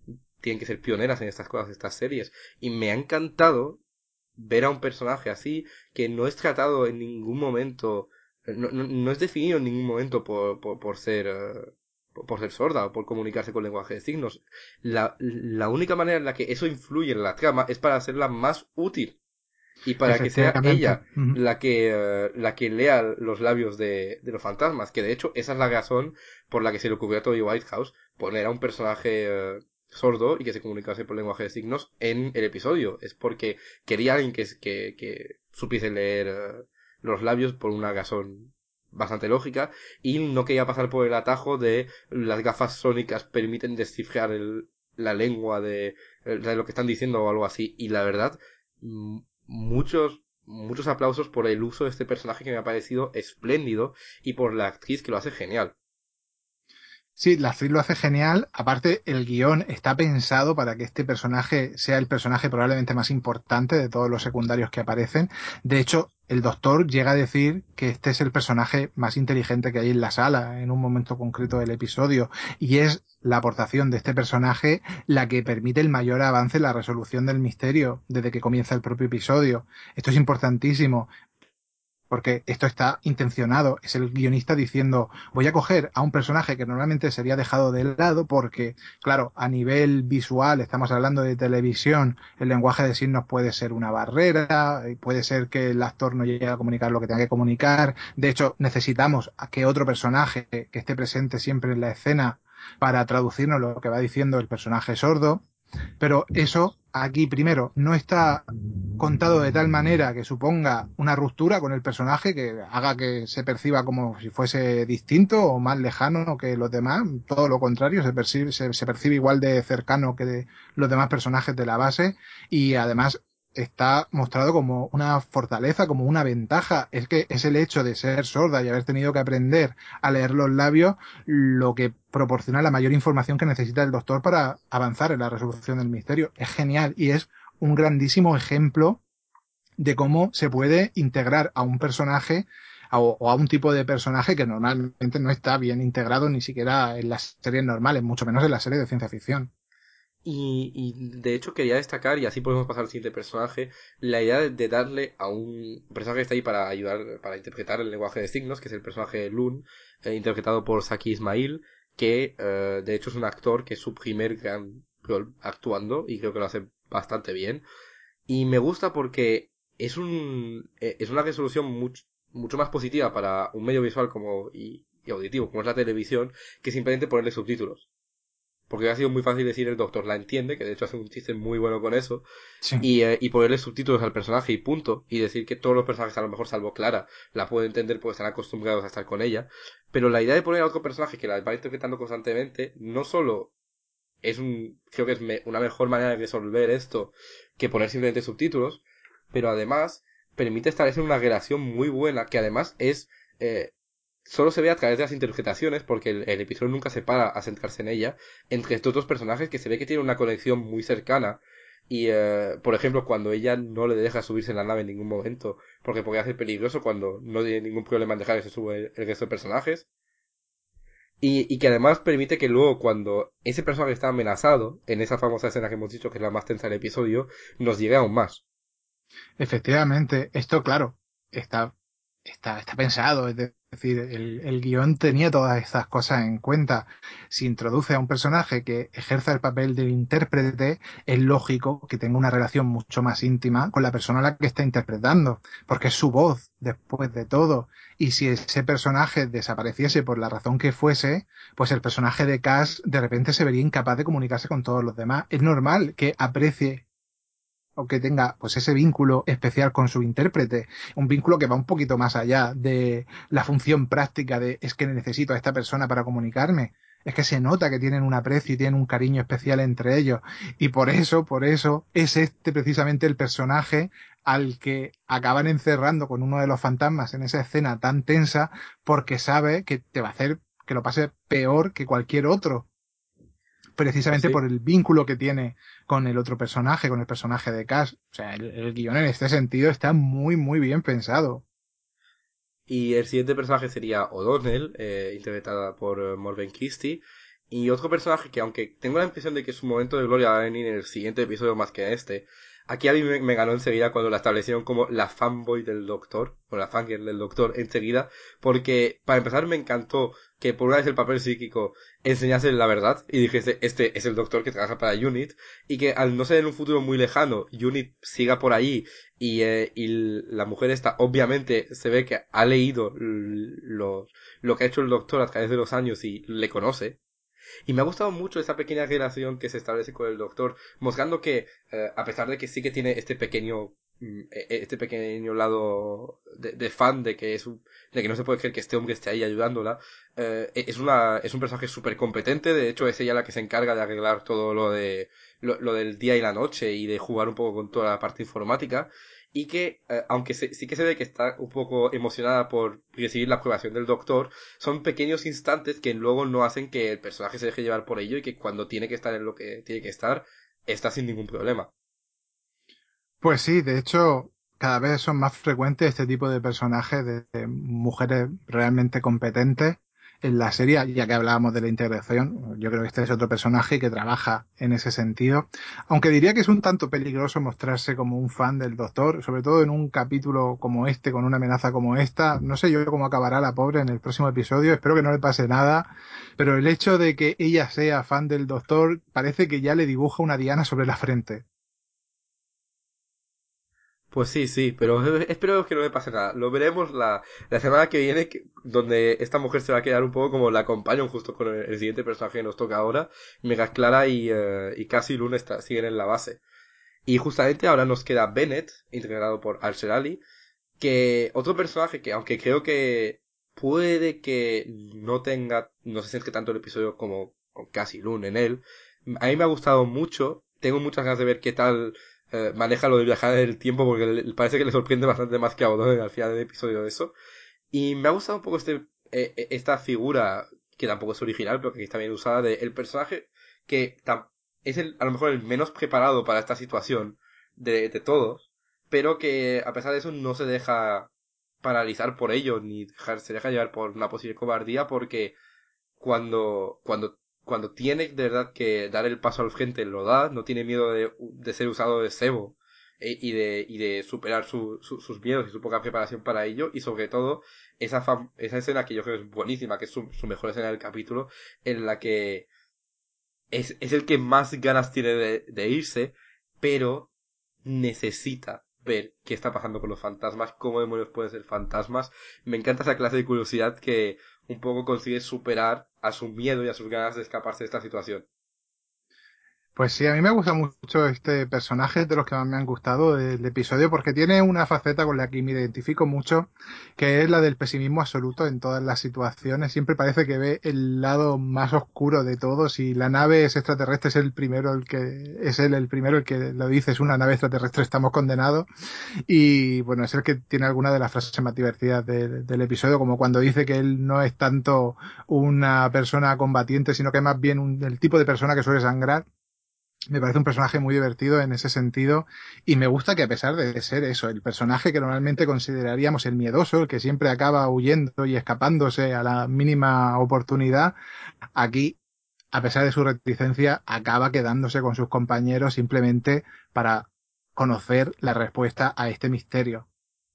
tienen que ser pioneras en estas cosas, estas series. Y me ha encantado ver a un personaje así, que no es tratado en ningún momento, no es definido en ningún momento por ser, por ser sorda o por comunicarse con lenguaje de signos. La única manera en la que eso influye en la trama es para hacerla más útil y para que sea Efectivamente. ella Ujú. la que lea los labios de los fantasmas, que de hecho esa es la razón por la que se le ocurrió a Toby Whitehouse poner a un personaje sordo y que se comunicase por lenguaje de signos en el episodio. Es porque quería alguien que supiese leer los labios por una razón bastante lógica y no quería pasar por el atajo de las gafas sónicas permiten descifrar la lengua de lo que están diciendo o algo así. Y la verdad, muchos aplausos por el uso de este personaje que me ha parecido espléndido y por la actriz que lo hace genial. Sí, la actriz lo hace genial. Aparte, el guión está pensado para que este personaje sea el personaje probablemente más importante de todos los secundarios que aparecen. De hecho, el doctor llega a decir que este es el personaje más inteligente que hay en la sala en un momento concreto del episodio. Y es la aportación de este personaje la que permite el mayor avance en la resolución del misterio desde que comienza el propio episodio. Esto es importantísimo porque esto está intencionado. Es el guionista diciendo, voy a coger a un personaje que normalmente sería dejado de lado porque, claro, a nivel visual, estamos hablando de televisión, el lenguaje de signos puede ser una barrera, puede ser que el actor no llegue a comunicar lo que tenga que comunicar. De hecho, necesitamos a que otro personaje que esté presente siempre en la escena para traducirnos lo que va diciendo el personaje sordo. Pero eso aquí primero no está contado de tal manera que suponga una ruptura con el personaje que haga que se perciba como si fuese distinto o más lejano que los demás. Todo lo contrario, se percibe igual de cercano que de los demás personajes de la base y además está mostrado como una fortaleza, como una ventaja. Es que es el hecho de ser sorda y haber tenido que aprender a leer los labios lo que proporciona la mayor información que necesita el doctor para avanzar en la resolución del misterio. Es genial y es un grandísimo ejemplo de cómo se puede integrar a un personaje o a un tipo de personaje que normalmente no está bien integrado ni siquiera en las series normales, mucho menos en las series de ciencia ficción. Y de hecho quería destacar, y así podemos pasar al siguiente personaje, la idea de darle a un personaje que está ahí para ayudar, para interpretar el lenguaje de signos, que es el personaje de Loon, interpretado por Saki Ismail, que de hecho es un actor que es su primer gran rol actuando, y creo que lo hace bastante bien. Y me gusta porque es una resolución mucho más positiva para un medio visual y auditivo, como es la televisión, que simplemente ponerle subtítulos. Porque ha sido muy fácil decir el doctor la entiende, que de hecho hace un chiste muy bueno con eso, Sí, y ponerle subtítulos al personaje y punto, y decir que todos los personajes, a lo mejor salvo Clara, la pueden entender porque están acostumbrados a estar con ella. Pero la idea de poner a otro personaje que la va interpretando constantemente, no solo creo que es una mejor manera de resolver esto que poner simplemente subtítulos, pero además permite establecer una relación muy buena que además eh, solo se ve a través de las interpretaciones porque el episodio nunca se para a centrarse en ella entre estos dos personajes que se ve que tienen una conexión muy cercana y por ejemplo cuando ella no le deja subirse en la nave en ningún momento porque podría ser peligroso cuando no tiene ningún problema en dejar que se sube el resto de personajes y que además permite que luego cuando ese personaje está amenazado, en esa famosa escena que hemos dicho que es la más tensa del episodio, nos llegue aún más. efectivamente, esto claro, está pensado, es decir, el guión tenía todas estas cosas en cuenta. Si introduce a un personaje que ejerza el papel del intérprete, es lógico que tenga una relación mucho más íntima con la persona a la que está interpretando, porque es su voz, después de todo. Y si ese personaje desapareciese por la razón que fuese, pues el personaje de Cass de repente se vería incapaz de comunicarse con todos los demás. Es normal que aprecie o que tenga pues ese vínculo especial con su intérprete, un vínculo que va un poquito más allá de la función práctica de es que necesito a esta persona para comunicarme. Es que se nota que tienen un aprecio y tienen un cariño especial entre ellos. Y por eso, es este precisamente el personaje al que acaban encerrando con uno de los fantasmas en esa escena tan tensa, porque sabe que te va a hacer que lo pase peor que cualquier otro Pues precisamente por sí. el vínculo que tiene con el otro personaje, con el personaje de Cass. O sea, el guión en este sentido está muy, muy bien pensado. Y el siguiente personaje sería O'Donnell, interpretada por Morgan Christie. Y otro personaje que, aunque tengo la impresión de que su momento de gloria va a venir en el siguiente episodio más que en este, aquí a mí me ganó enseguida cuando la establecieron como la fanboy del Doctor, o la fangirl del Doctor enseguida, porque para empezar me encantó que por una vez el papel psíquico enseñase la verdad y dijese, este es el Doctor que trabaja para UNIT, y que al no ser en un futuro muy lejano, UNIT siga por ahí, y la mujer esta obviamente se ve que ha leído lo que ha hecho el Doctor a través de los años y le conoce, y me ha gustado mucho esa pequeña relación que se establece con el doctor, mostrando que, a pesar de que sí que tiene este pequeño lado de fan de que de que no se puede creer que este hombre esté ahí ayudándola, es un personaje súper competente. De hecho es ella la que se encarga de arreglar todo lo del día y la noche y de jugar un poco con toda la parte informática, y que, aunque sí que se ve que está un poco emocionada por recibir la aprobación del doctor, son pequeños instantes que luego no hacen que el personaje se deje llevar por ello, y que cuando tiene que estar en lo que tiene que estar, está sin ningún problema. Pues sí, de hecho, cada vez son más frecuentes este tipo de personajes de mujeres realmente competentes en la serie, ya que hablábamos de la integración. Yo creo que este es otro personaje que trabaja en ese sentido. Aunque diría que es un tanto peligroso mostrarse como un fan del Doctor, sobre todo en un capítulo como este, con una amenaza como esta. No sé yo cómo acabará la pobre en el próximo episodio, espero que no le pase nada, pero el hecho de que ella sea fan del Doctor parece que ya le dibuja una diana sobre la frente. Pues sí, sí, pero espero que no le pase nada. Lo veremos la semana que viene, donde esta mujer se va a quedar un poco como la companion justo con el siguiente personaje que nos toca ahora. Mega Clara y Cassie Luna siguen en la base. Y justamente ahora nos queda Bennett, integrado por Archer Ali, que otro personaje que, aunque creo que puede que no se centre tanto el episodio como con Cassie Lune en él, a mí me ha gustado mucho. Tengo muchas ganas de ver qué tal maneja lo de viajar en el tiempo, porque parece que le sorprende bastante más que a O'Donnell al final del episodio de eso. Y me ha gustado un poco esta figura, que tampoco es original, pero que está bien usada, de el personaje que es a lo mejor el menos preparado para esta situación de todos, pero que a pesar de eso no se deja paralizar por ello, ni se deja llevar por una posible cobardía, porque cuando tiene de verdad que dar el paso al frente, lo da, no tiene miedo de ser usado de cebo, y de superar sus miedos y su poca preparación para ello, y sobre todo esa escena que yo creo que es buenísima, que es su mejor escena del capítulo, en la que es el que más ganas tiene de irse, pero necesita ver qué está pasando con los fantasmas, cómo demonios pueden ser fantasmas. Me encanta esa clase de curiosidad que un poco consigue superar a su miedo y a sus ganas de escaparse de esta situación. Pues sí, a mí me gusta mucho este personaje, es de los que más me han gustado del episodio, porque tiene una faceta con la que me identifico mucho, que es la del pesimismo absoluto en todas las situaciones. Siempre parece que ve el lado más oscuro de todo. Si la nave es extraterrestre, es el primero el que, es él el primero el que lo dice, es una nave extraterrestre, estamos condenados. Y bueno, es el que tiene alguna de las frases más divertidas del episodio, como cuando dice que él no es tanto una persona combatiente, sino que más bien el tipo de persona que suele sangrar. Me parece un personaje muy divertido en ese sentido y me gusta que a pesar de ser eso, el personaje que normalmente consideraríamos el miedoso, el que siempre acaba huyendo y escapándose a la mínima oportunidad, aquí, a pesar de su reticencia, acaba quedándose con sus compañeros simplemente para conocer la respuesta a este misterio.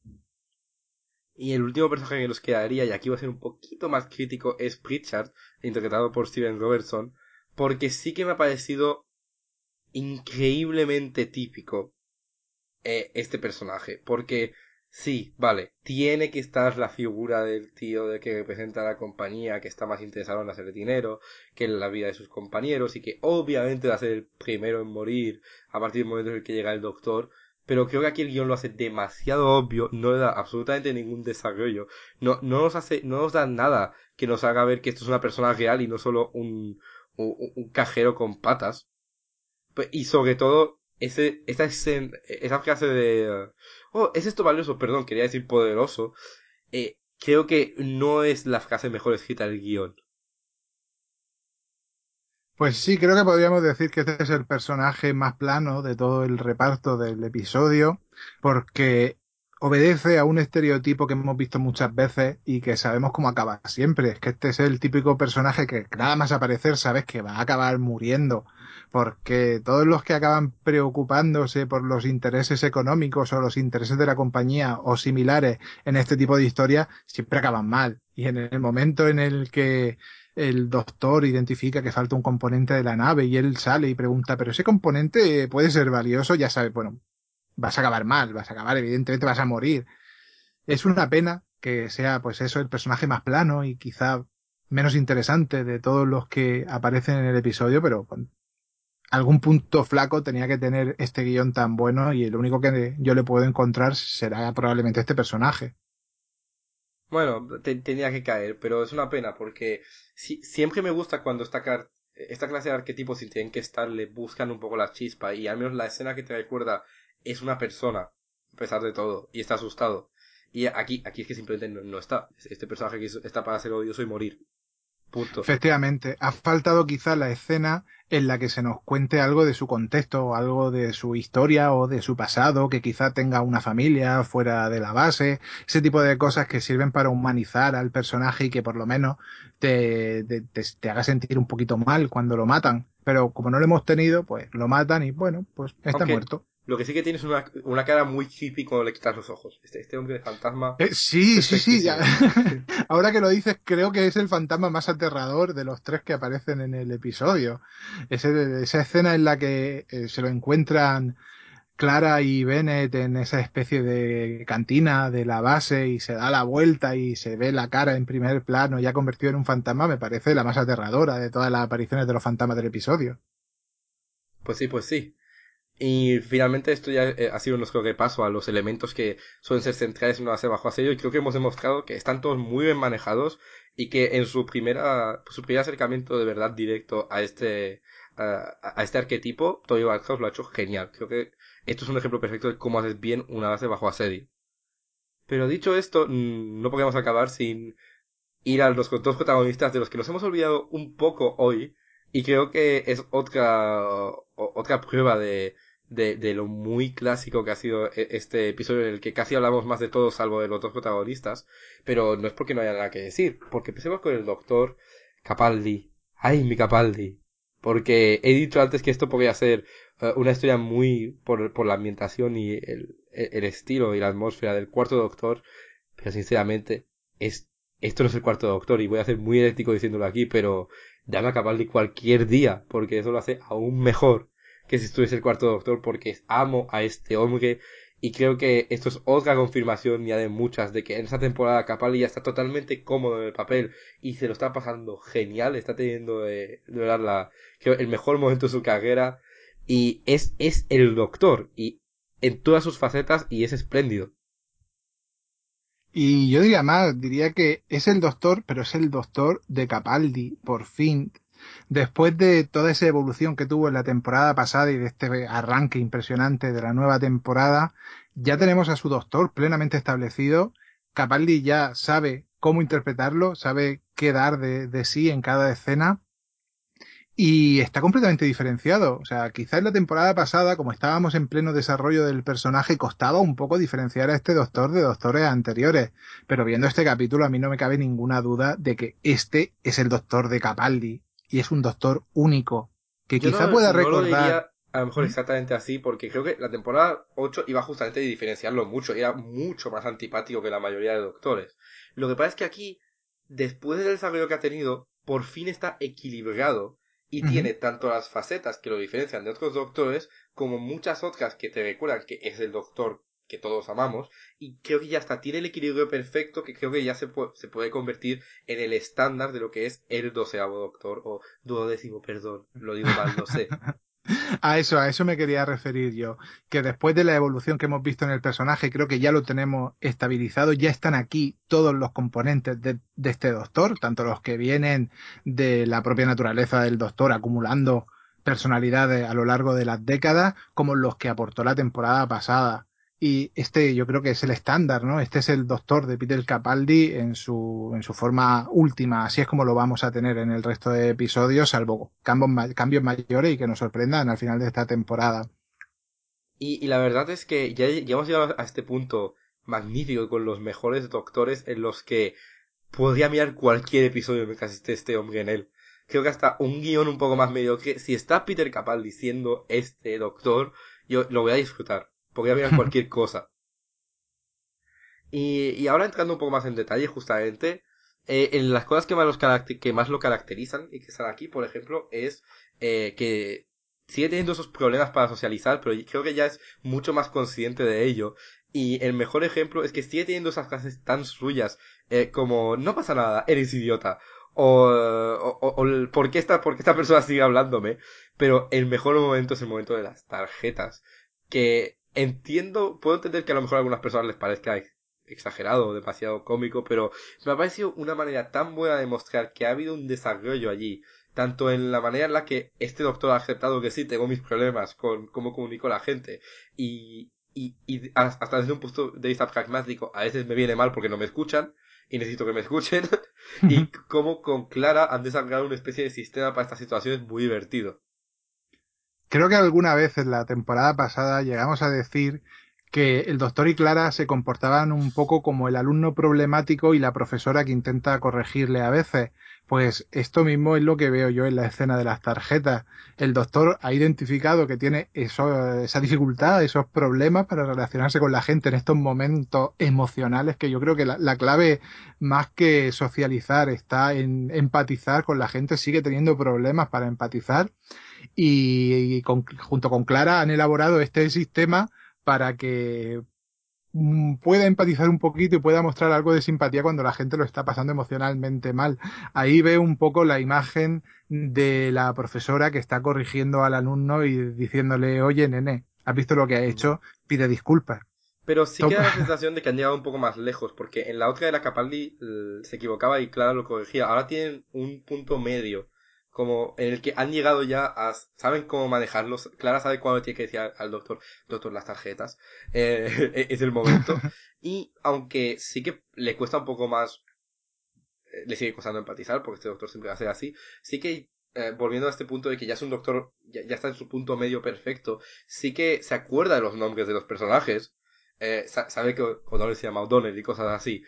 Y el último personaje que nos quedaría, y aquí va a ser un poquito más crítico, es Pritchard, interpretado por Steven Robertson, porque sí que me ha parecido increíblemente típico este personaje, porque sí, vale, tiene que estar la figura del tío de que representa a la compañía, que está más interesado en hacer dinero que en la vida de sus compañeros, y que obviamente va a ser el primero en morir a partir del momento en el que llega el doctor. Pero creo que aquí el guión lo hace demasiado obvio, no le da absolutamente ningún desarrollo, no nos da nada que nos haga ver que esto es una persona real y no solo un cajero con patas. Y sobre todo, esa frase de... oh, ¿es esto valioso? Perdón, quería decir poderoso. Creo que no es la frase mejor escrita del guión. Pues sí, creo que podríamos decir que este es el personaje más plano de todo el reparto del episodio, porque obedece a un estereotipo que hemos visto muchas veces y que sabemos cómo acaba siempre. Es que este es el típico personaje que nada más aparecer sabes que va a acabar muriendo, porque todos los que acaban preocupándose por los intereses económicos o los intereses de la compañía o similares en este tipo de historias siempre acaban mal. Y en el momento en el que el doctor identifica que falta un componente de la nave y él sale y pregunta, pero ese componente puede ser valioso, ya sabe, bueno, vas a acabar mal, vas a acabar, evidentemente vas a morir. Es una pena que sea, pues eso, el personaje más plano y quizá menos interesante de todos los que aparecen en el episodio, pero con algún punto flaco tenía que tener este guión tan bueno y el único que yo le puedo encontrar será probablemente este personaje. Bueno, tenía que caer, pero es una pena porque siempre me gusta cuando esta clase de arquetipos, si tienen que estar, le buscan un poco la chispa y al menos la escena que te recuerda es una persona, a pesar de todo, y está asustado. Y aquí es que simplemente no está. Este personaje que está para ser odioso y morir. Punto. Efectivamente, ha faltado quizá la escena en la que se nos cuente algo de su contexto, o algo de su historia o de su pasado, que quizá tenga una familia fuera de la base, ese tipo de cosas que sirven para humanizar al personaje y que por lo menos te haga sentir un poquito mal cuando lo matan. Pero como no lo hemos tenido, pues lo matan y bueno, pues está Aunque muerto. lo que sí que tiene es una cara muy creepy cuando le quitas los ojos. Este hombre de fantasma es Sí, sí, sí, ya. perfectísimo. Ahora que lo dices, creo que es el fantasma más aterrador de los tres que aparecen en el episodio. Esa escena en la que se lo encuentran Clara y Bennett en esa especie de cantina de la base y se da la vuelta y se ve la cara en primer plano ya convertido en un fantasma, me parece la más aterradora de todas las apariciones de los fantasmas del episodio. Pues sí, pues sí. Y finalmente esto ya ha sido nuestro repaso a los elementos que suelen ser centrales en una serie bajo asedio y creo que hemos demostrado que están todos muy bien manejados y que en su primer acercamiento de verdad directo a este arquetipo, Toby Whitehouse lo ha hecho genial. Creo que esto es un ejemplo perfecto de cómo haces bien una base bajo asedio. Pero dicho esto, no podemos acabar sin ir a los dos protagonistas de los que nos hemos olvidado un poco hoy y creo que es otra prueba de lo muy clásico que ha sido este episodio en el que casi hablamos más de todos salvo de los dos protagonistas, pero no es porque no haya nada que decir, porque empecemos con el doctor Capaldi. ¡Ay, mi Capaldi! Porque he dicho antes que esto podría ser una historia muy por la ambientación y el estilo y la atmósfera del cuarto doctor, pero sinceramente es esto no es el cuarto doctor y voy a ser muy eléctrico diciéndolo aquí, pero dame a Capaldi cualquier día, porque eso lo hace aún mejor que si estuviese el cuarto doctor, porque amo a este hombre y creo que esto es otra confirmación ya de muchas, de que en esta temporada Capaldi ya está totalmente cómodo en el papel y se lo está pasando genial, está teniendo de verdad creo, el mejor momento de su carrera y es el doctor y en todas sus facetas y es espléndido. Y yo diría más, diría que es el doctor, pero es el doctor de Capaldi, por fin. Después de toda esa evolución que tuvo en la temporada pasada y de este arranque impresionante de la nueva temporada, ya tenemos a su doctor plenamente establecido. Capaldi ya sabe cómo interpretarlo, sabe qué dar de sí en cada escena y está completamente diferenciado. O sea, quizás la temporada pasada, como estábamos en pleno desarrollo del personaje, costaba un poco diferenciar a este doctor de doctores anteriores. Pero viendo este capítulo, a mí no me cabe ninguna duda de que este es el doctor de Capaldi. Y es un doctor único. Que Yo quizá no, pueda no lo recordar. diría a lo mejor ¿Mm? exactamente así, porque creo que la temporada 8 iba justamente a diferenciarlo mucho, era mucho más antipático que la mayoría de doctores. Lo que pasa es que aquí, después del desarrollo que ha tenido, por fin está equilibrado y Ujú. tiene tanto las facetas que lo diferencian de otros doctores, como muchas otras que te recuerdan que es el doctor que todos amamos, y creo que ya hasta tiene el equilibrio perfecto que creo que ya se puede convertir en el estándar de lo que es el 12º doctor, o 12º, perdón, lo digo mal, lo sé. A eso me quería referir yo, que después de la evolución que hemos visto en el personaje, creo que ya lo tenemos estabilizado, ya están aquí todos los componentes de este doctor, tanto los que vienen de la propia naturaleza del doctor acumulando personalidades a lo largo de las décadas, como los que aportó la temporada pasada. Y este yo creo que es el estándar, ¿no? Este es el doctor de Peter Capaldi en su forma última. Así es como lo vamos a tener en el resto de episodios, salvo cambios mayores y que nos sorprendan al final de esta temporada. Y la verdad es que ya hemos llegado a este punto magnífico, con los mejores doctores en los que podría mirar cualquier episodio mientras esté este hombre en él. Creo que hasta un guión un poco más mediocre, si está Peter Capaldi siendo este doctor, yo lo voy a disfrutar. Podría mirar cualquier cosa. Y ahora entrando un poco más en detalle, justamente, en las cosas que más lo caracterizan y que están aquí, por ejemplo, es que sigue teniendo esos problemas para socializar, pero creo que ya es mucho más consciente de ello. Y el mejor ejemplo es que sigue teniendo esas frases tan suyas, como no pasa nada, eres idiota. O el, ¿por qué esta persona sigue hablándome? Pero el mejor momento es el momento de las tarjetas. Que entiendo, puedo entender que a lo mejor a algunas personas les parezca exagerado, demasiado cómico, pero me ha parecido una manera tan buena de mostrar que ha habido un desarrollo allí, tanto en la manera en la que este doctor ha aceptado que sí, tengo mis problemas con cómo comunico a la gente, y hasta desde un punto de vista pragmático, a veces me viene mal porque no me escuchan, y necesito que me escuchen, y cómo con Clara han desarrollado una especie de sistema para estas situaciones muy divertido. Creo que alguna vez en la temporada pasada llegamos a decir que el doctor y Clara se comportaban un poco como el alumno problemático y la profesora que intenta corregirle a veces. Pues esto mismo es lo que veo yo en la escena de las tarjetas. El doctor ha identificado que tiene esa dificultad, esos problemas para relacionarse con la gente en estos momentos emocionales, que yo creo que la clave más que socializar está en empatizar con la gente, sigue teniendo problemas para empatizar junto con Clara han elaborado este sistema para que pueda empatizar un poquito y pueda mostrar algo de simpatía cuando la gente lo está pasando emocionalmente mal. Ahí veo un poco la imagen de la profesora que está corrigiendo al alumno y diciéndole, oye, nene, ¿has visto lo que ha Ujú. hecho? Pide disculpas. Pero sí queda la sensación de que han llegado un poco más lejos, porque en la otra de la Capaldi se equivocaba y Clara lo corregía. Ahora tienen un punto medio, como en el que han llegado ya a... saben cómo manejarlos. Clara sabe cuándo tiene que decir al doctor, doctor, las tarjetas. Es el momento. Y aunque sí que le cuesta un poco más, le sigue costando empatizar, porque este doctor siempre va a ser así, sí que... volviendo a este punto de que ya es un doctor, ya está en su punto medio perfecto, sí que se acuerda de los nombres de los personajes, sabe que O'Donnell se llama O'Donnell y cosas así.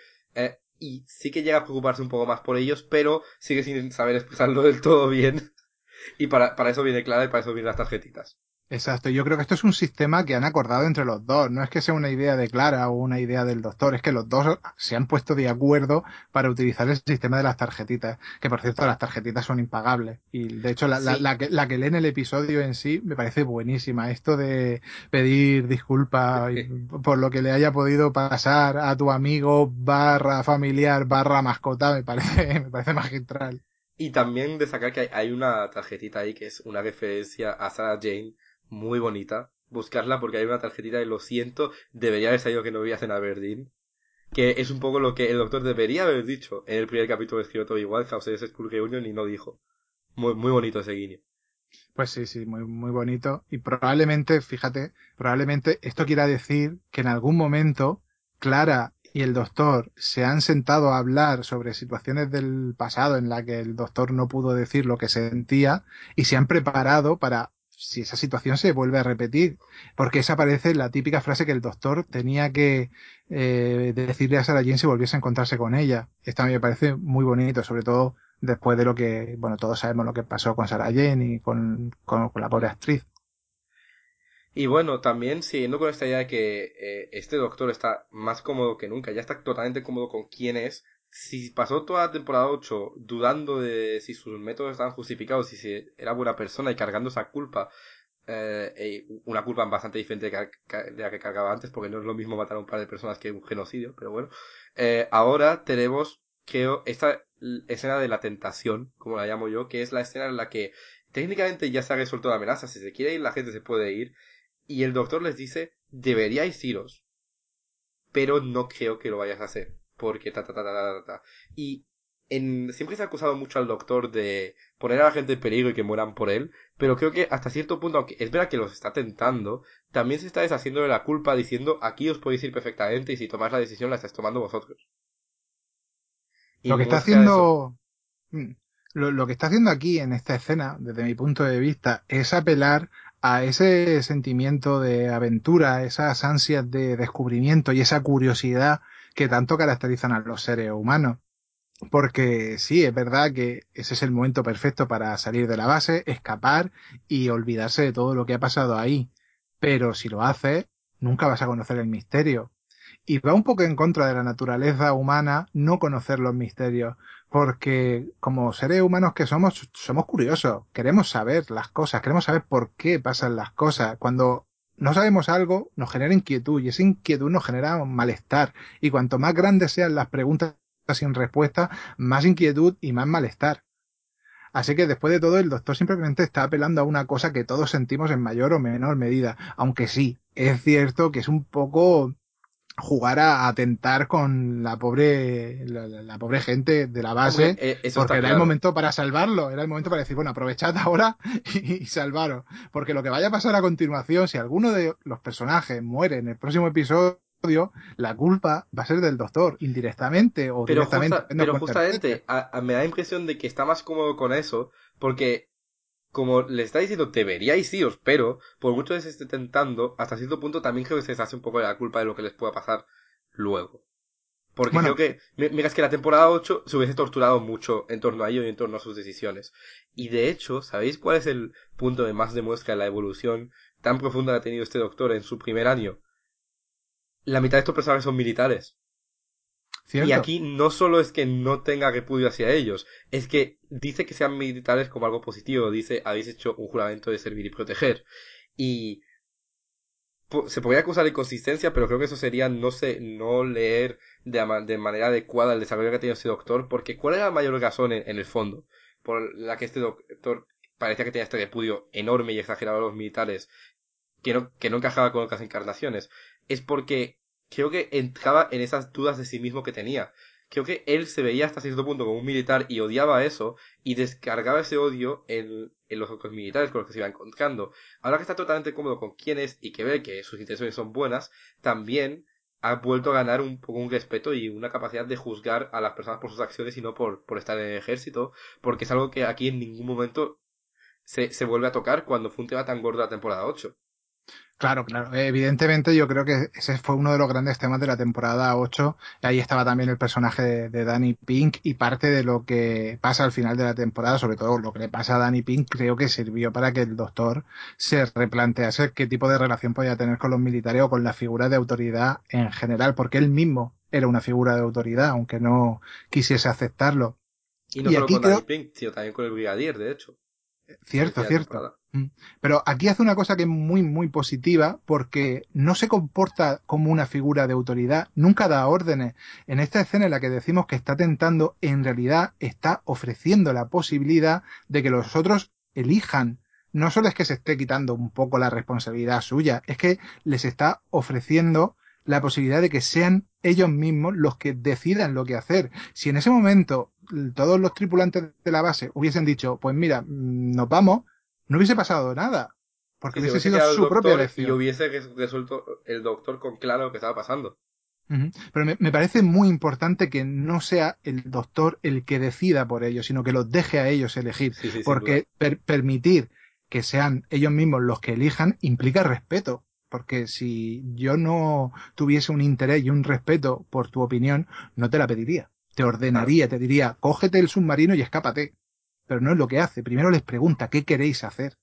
Y sí que llega a preocuparse un poco más por ellos, pero sigue sin saber expresarlo del todo bien. Y para eso viene Clara y para eso vienen las tarjetitas. Exacto, yo creo que esto es un sistema que han acordado entre los dos, no es que sea una idea de Clara o una idea del doctor, es que los dos se han puesto de acuerdo para utilizar el sistema de las tarjetitas, que por cierto las tarjetitas son impagables y de hecho Sí, la que lee en el episodio en sí me parece buenísima, esto de pedir disculpas por lo que le haya podido pasar a tu amigo barra familiar barra mascota me parece magistral. y también de sacar que hay una tarjetita ahí que es una referencia a Sarah Jane muy bonita. Buscarla porque hay una tarjetita de lo siento, debería haber sabido que no vivías en Aberdeen. Que es un poco lo que el doctor debería haber dicho en el primer capítulo de escrito Toby Whitehouse de ese School Reunion y no dijo. Muy, muy bonito ese guiño. Pues sí, sí, muy, muy bonito. Y probablemente, fíjate, probablemente esto quiera decir que en algún momento Clara y el doctor se han sentado a hablar sobre situaciones del pasado en la que el doctor no pudo decir lo que sentía y se han preparado para si esa situación se vuelve a repetir. Porque esa parece la típica frase que el doctor tenía que decirle a Sarah Jane si volviese a encontrarse con ella. Esto a mí me parece muy bonito, sobre todo después de lo que, bueno, todos sabemos lo que pasó con Sarah Jane y con la pobre actriz. Y bueno, también siguiendo con esta idea de que este doctor está más cómodo que nunca, ya está totalmente cómodo con quién es. Si pasó toda la temporada 8 dudando de si sus métodos estaban justificados, si era buena persona y cargando esa culpa, una culpa bastante diferente de la que cargaba antes, porque no es lo mismo matar a un par de personas que un genocidio, pero bueno. Ahora tenemos, creo, esta escena de la tentación, como la llamo yo, que es la escena en la que técnicamente ya se ha resuelto la amenaza, si se quiere ir la gente se puede ir, y el doctor les dice, deberíais iros, pero no creo que lo vayas a hacer, porque ta ta ta ta ta ta. Ta". Y siempre se ha acusado mucho al doctor de poner a la gente en peligro y que mueran por él, pero creo que hasta cierto punto, aunque es verdad que los está tentando, también se está deshaciendo de la culpa diciendo, aquí os podéis ir perfectamente y si tomáis la decisión la estáis tomando vosotros. Y Lo que está muestra eso. haciendo, lo que está haciendo aquí en esta escena, desde mi punto de vista, es apelar a ese sentimiento de aventura, esas ansias de descubrimiento y esa curiosidad que tanto caracterizan a los seres humanos. Porque sí, es verdad que ese es el momento perfecto para salir de la base, escapar y olvidarse de todo lo que ha pasado ahí. Pero si lo haces, nunca vas a conocer el misterio. Y va un poco en contra de la naturaleza humana no conocer los misterios, porque como seres humanos que somos, somos curiosos, queremos saber las cosas, queremos saber por qué pasan las cosas. Cuando no sabemos algo, nos genera inquietud y esa inquietud nos genera un malestar. Y cuanto más grandes sean las preguntas sin respuesta, más inquietud y más malestar. Así que después de todo, el doctor simplemente está apelando a una cosa que todos sentimos en mayor o menor medida. Aunque sí, es cierto que es un poco jugar a atentar con la pobre gente de la Hombre, base, eso porque está era el claro. momento para salvarlo, era el momento para decir, bueno, aprovechad ahora y salvaros, porque lo que vaya a pasar a continuación, si alguno de los personajes muere en el próximo episodio, la culpa va a ser del doctor, indirectamente o directamente, no Pero con certeza. justamente me da la impresión de que está más cómodo con eso, porque como le está diciendo, deberíais iros, pero por mucho que se esté tentando, hasta cierto punto también creo que se les hace un poco de la culpa de lo que les pueda pasar luego. Porque creo Bueno, que, mira, es que la temporada 8 se hubiese torturado mucho en torno a ello y en torno a sus decisiones. Y de hecho, ¿sabéis cuál es el punto de más demuestra la evolución tan profunda que ha tenido este doctor en su primer año? La mitad de estos personajes son militares. Y cierto. aquí no solo es que no tenga repudio hacia ellos, es que dice que sean militares como algo positivo, dice, habéis hecho un juramento de servir y proteger. Y se podría acusar de inconsistencia, pero creo que eso sería, no sé, no leer de manera adecuada el desarrollo que ha tenido este doctor, porque ¿cuál era la mayor razón en el fondo por la que este doctor parecía que tenía este repudio enorme y exagerado a los militares, que no encajaba con otras encarnaciones? Es porque creo que entraba en esas dudas de sí mismo que tenía. Creo que él se veía hasta cierto punto como un militar y odiaba eso y descargaba ese odio en los otros militares con los que se iba encontrando. Ahora que está totalmente cómodo con quién es y que ve que sus intenciones son buenas, también ha vuelto a ganar un poco un respeto y una capacidad de juzgar a las personas por sus acciones y no por estar en el ejército, porque es algo que aquí en ningún momento se vuelve a tocar cuando fue un tema tan gordo la temporada 8. Claro, claro. Evidentemente yo creo que ese fue uno de los grandes temas de la temporada 8. Ahí estaba también el personaje de Danny Pink y parte de lo que pasa al final de la temporada, sobre todo lo que le pasa a Danny Pink, creo que sirvió para que el doctor se replantease qué tipo de relación podía tener con los militares o con la figura de autoridad en general, porque él mismo era una figura de autoridad, aunque no quisiese aceptarlo. Y no Y solo aquí con Danny creo Pink, sino también con el Brigadier, de hecho, hacia el cierto, final de cierto. temporada. Mm. Pero aquí hace una cosa que es muy, muy positiva porque no se comporta como una figura de autoridad, nunca da órdenes. En esta escena en la que decimos que está tentando, en realidad está ofreciendo la posibilidad de que los otros elijan. No solo es que se esté quitando un poco la responsabilidad suya, es que les está ofreciendo la posibilidad de que sean ellos mismos los que decidan lo que hacer. Si en ese momento todos los tripulantes de la base hubiesen dicho, pues mira, nos vamos, no hubiese pasado nada, porque Sí, se hubiese hubiese sido quedado el su propia doctor y elección. hubiese resuelto el doctor con claro lo que estaba pasando. Ujú. Pero me parece muy importante que no sea el doctor el que decida por ellos, sino que los deje a ellos elegir, Sí, sí, sin duda. porque permitir que sean ellos mismos los que elijan implica respeto. Porque si yo no tuviese un interés y un respeto por tu opinión, no te la pediría. Te Claro. ordenaría, te diría, cógete el submarino y escápate. Pero no es lo que hace. Primero les pregunta, ¿qué queréis hacer?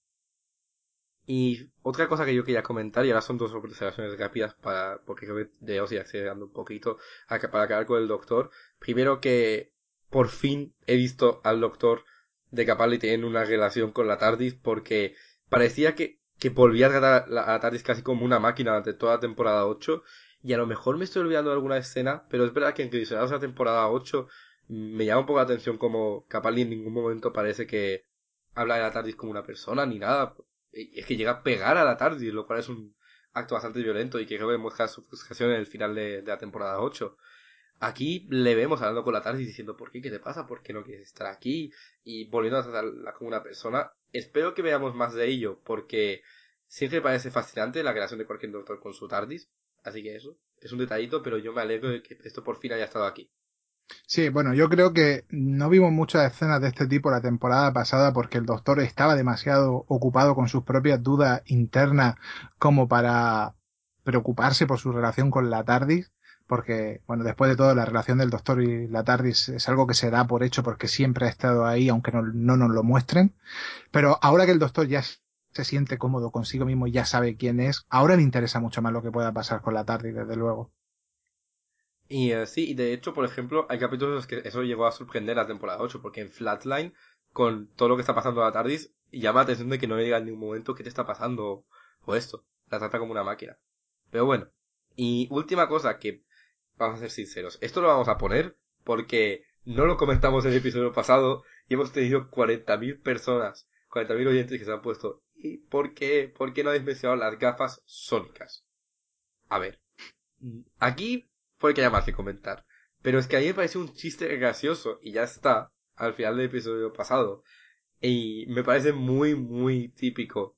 Y otra cosa que yo quería comentar, y ahora son dos observaciones rápidas porque creo que debemos ir acelerando un poquito para acabar con el doctor. Primero que por fin he visto al doctor de Capaldi teniendo una relación con la TARDIS porque parecía que volvía a tratar a la TARDIS casi como una máquina durante toda la temporada 8 y a lo mejor me estoy olvidando de alguna escena, pero es verdad que en Crisionados la temporada 8 me llama un poco la atención como Capaldi en ningún momento parece que habla de la TARDIS como una persona ni nada. Es que llega a pegar a la TARDIS, lo cual es un acto bastante violento y que creo que demuestra su frustración en el final de la temporada 8. Aquí le vemos hablando con la TARDIS diciendo ¿por qué? ¿Qué te pasa? ¿Por qué no quieres estar aquí? Y volviendo a tratarla como una persona. Espero que veamos más de ello porque siempre me parece fascinante la creación de cualquier doctor con su TARDIS. Así que eso, es un detallito, pero yo me alegro de que esto por fin haya estado aquí. Sí, bueno, yo creo que no vimos muchas escenas de este tipo la temporada pasada porque el doctor estaba demasiado ocupado con sus propias dudas internas como para preocuparse por su relación con la TARDIS, porque, bueno, después de todo, la relación del doctor y la TARDIS es algo que se da por hecho porque siempre ha estado ahí, aunque no nos lo muestren. Pero ahora que el doctor ya se siente cómodo consigo mismo y ya sabe quién es, ahora le interesa mucho más lo que pueda pasar con la TARDIS, desde luego. Y sí, y de hecho, por ejemplo, hay capítulos en los que eso llegó a sorprender la temporada 8 porque en Flatline, con todo lo que está pasando a la TARDIS, llama la atención de que no le diga en ningún momento qué te está pasando o esto. La trata como una máquina. Pero bueno, y última cosa que, vamos a ser sinceros, esto lo vamos a poner porque no lo comentamos en el episodio pasado y hemos tenido 40.000 personas, 40.000 oyentes que se han puesto. ¿Y por qué? ¿Por qué no habéis mencionado las gafas sónicas? A ver, aquí fue que haya más que comentar. Pero es que a mí me parece un chiste gracioso y ya está al final del episodio pasado. Y me parece muy, muy típico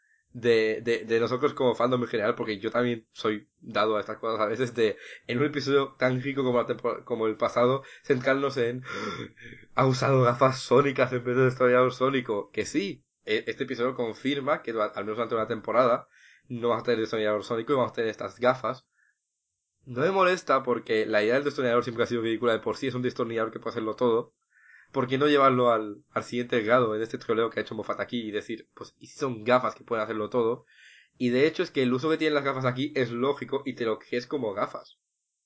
de nosotros como fandom en general, porque yo también soy dado a estas cosas a veces de, en un episodio tan rico como, como el pasado, centrarnos en ha usado gafas sónicas en vez de destornillador sónico. Que sí, este episodio confirma que al menos durante una temporada no vamos a tener destornillador sónico y vamos a tener estas gafas. No me molesta porque la idea del destornillador siempre ha sido ridícula de por sí, es un destornillador que puede hacerlo todo. ¿Por qué no llevarlo al siguiente grado en este troleo que ha hecho Moffat aquí y decir, pues, ¿y si son gafas que pueden hacerlo todo? Y de hecho es que el uso que tienen las gafas aquí es lógico y te lo crees como gafas.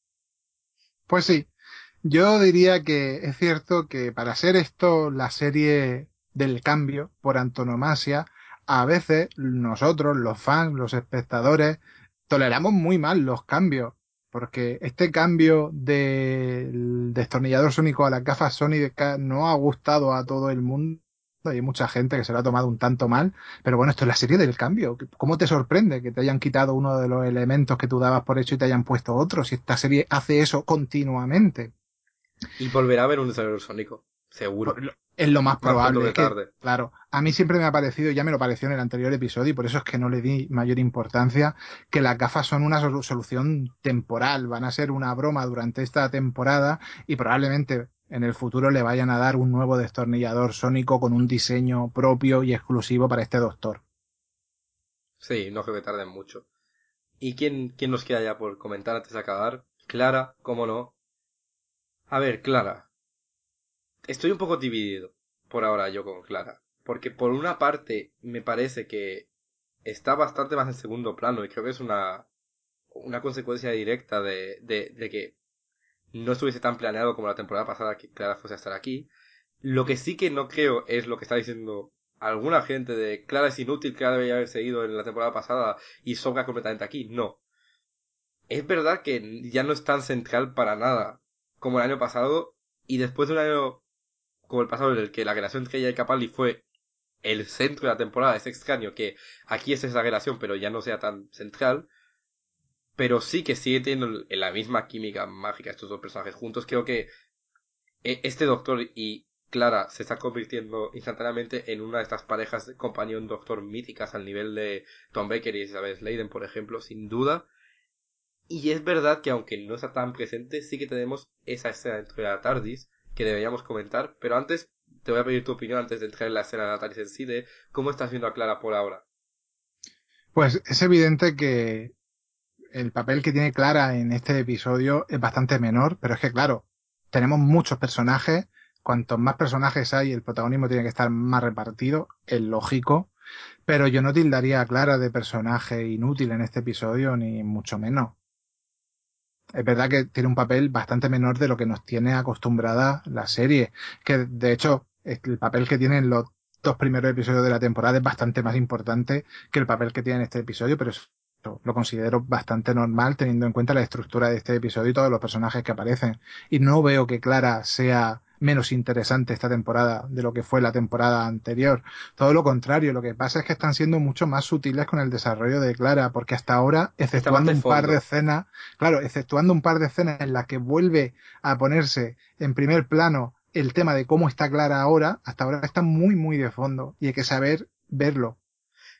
Pues sí, yo diría que es cierto que para ser esto la serie del cambio por antonomasia, a veces nosotros, los fans, los espectadores, toleramos muy mal los cambios, porque este cambio del destornillador sónico a las gafas sónicas no ha gustado a todo el mundo. Hay mucha gente que se lo ha tomado un tanto mal, pero bueno, esto es la serie del cambio. ¿Cómo te sorprende que te hayan quitado uno de los elementos que tú dabas por hecho y te hayan puesto otro? Si esta serie hace eso continuamente. Y volverá a haber un desarrollo sónico. Seguro. Es lo más Más pronto probable. que Es que, tarde. claro, a mí siempre me ha parecido, ya me lo pareció en el anterior episodio, y por eso es que no le di mayor importancia, que las gafas son una solución temporal, van a ser una broma durante esta temporada y probablemente en el futuro le vayan a dar un nuevo destornillador sónico con un diseño propio y exclusivo para este doctor. Sí, no creo que tarden mucho. ¿Y quién nos queda ya por comentar antes de acabar? Clara, cómo no. A ver, Clara. Estoy un poco dividido por ahora yo con Clara. Porque por una parte me parece que está bastante más en segundo plano y creo que es una consecuencia directa de que no estuviese tan planeado como la temporada pasada que Clara fuese a estar aquí. Lo que sí que no creo es lo que está diciendo alguna gente de Clara es inútil, Clara debería haber seguido en la temporada pasada y sobra completamente aquí. No. Es verdad que ya no es tan central para nada como el año pasado y después de un año como el pasado en el que la relación entre ella y Capaldi fue el centro de la temporada, es extraño que aquí es esa relación pero ya no sea tan central, pero sí que sigue teniendo la misma química mágica estos dos personajes juntos. Creo que este doctor y Clara se está convirtiendo instantáneamente en una de estas parejas de companion doctor míticas al nivel de Tom Baker y Isabel Sladen, por ejemplo, sin duda. Y es verdad que aunque no está tan presente, sí que tenemos esa escena dentro de la TARDIS que deberíamos comentar, pero antes te voy a pedir tu opinión antes de entrar en la escena de la TARDIS en sí de cómo estás viendo a Clara por ahora. Pues es evidente que el papel que tiene Clara en este episodio es bastante menor, pero es que claro, tenemos muchos personajes, cuantos más personajes hay, el protagonismo tiene que estar más repartido, es lógico, pero yo no tildaría a Clara de personaje inútil en este episodio, ni mucho menos. Es verdad que tiene un papel bastante menor de lo que nos tiene acostumbrada la serie, que de hecho el papel que tiene en los dos primeros episodios de la temporada es bastante más importante que el papel que tiene en este episodio, pero eso lo considero bastante normal teniendo en cuenta la estructura de este episodio y todos los personajes que aparecen. Y no veo que Clara sea menos interesante esta temporada de lo que fue la temporada anterior. Todo lo contrario, lo que pasa es que están siendo mucho más sutiles con el desarrollo de Clara, porque hasta ahora, Está más exceptuando de un par de fondo. escenas, claro, exceptuando un par de escenas en las que vuelve a ponerse en primer plano el tema de cómo está Clara ahora, hasta ahora está muy, muy de fondo y hay que saber verlo.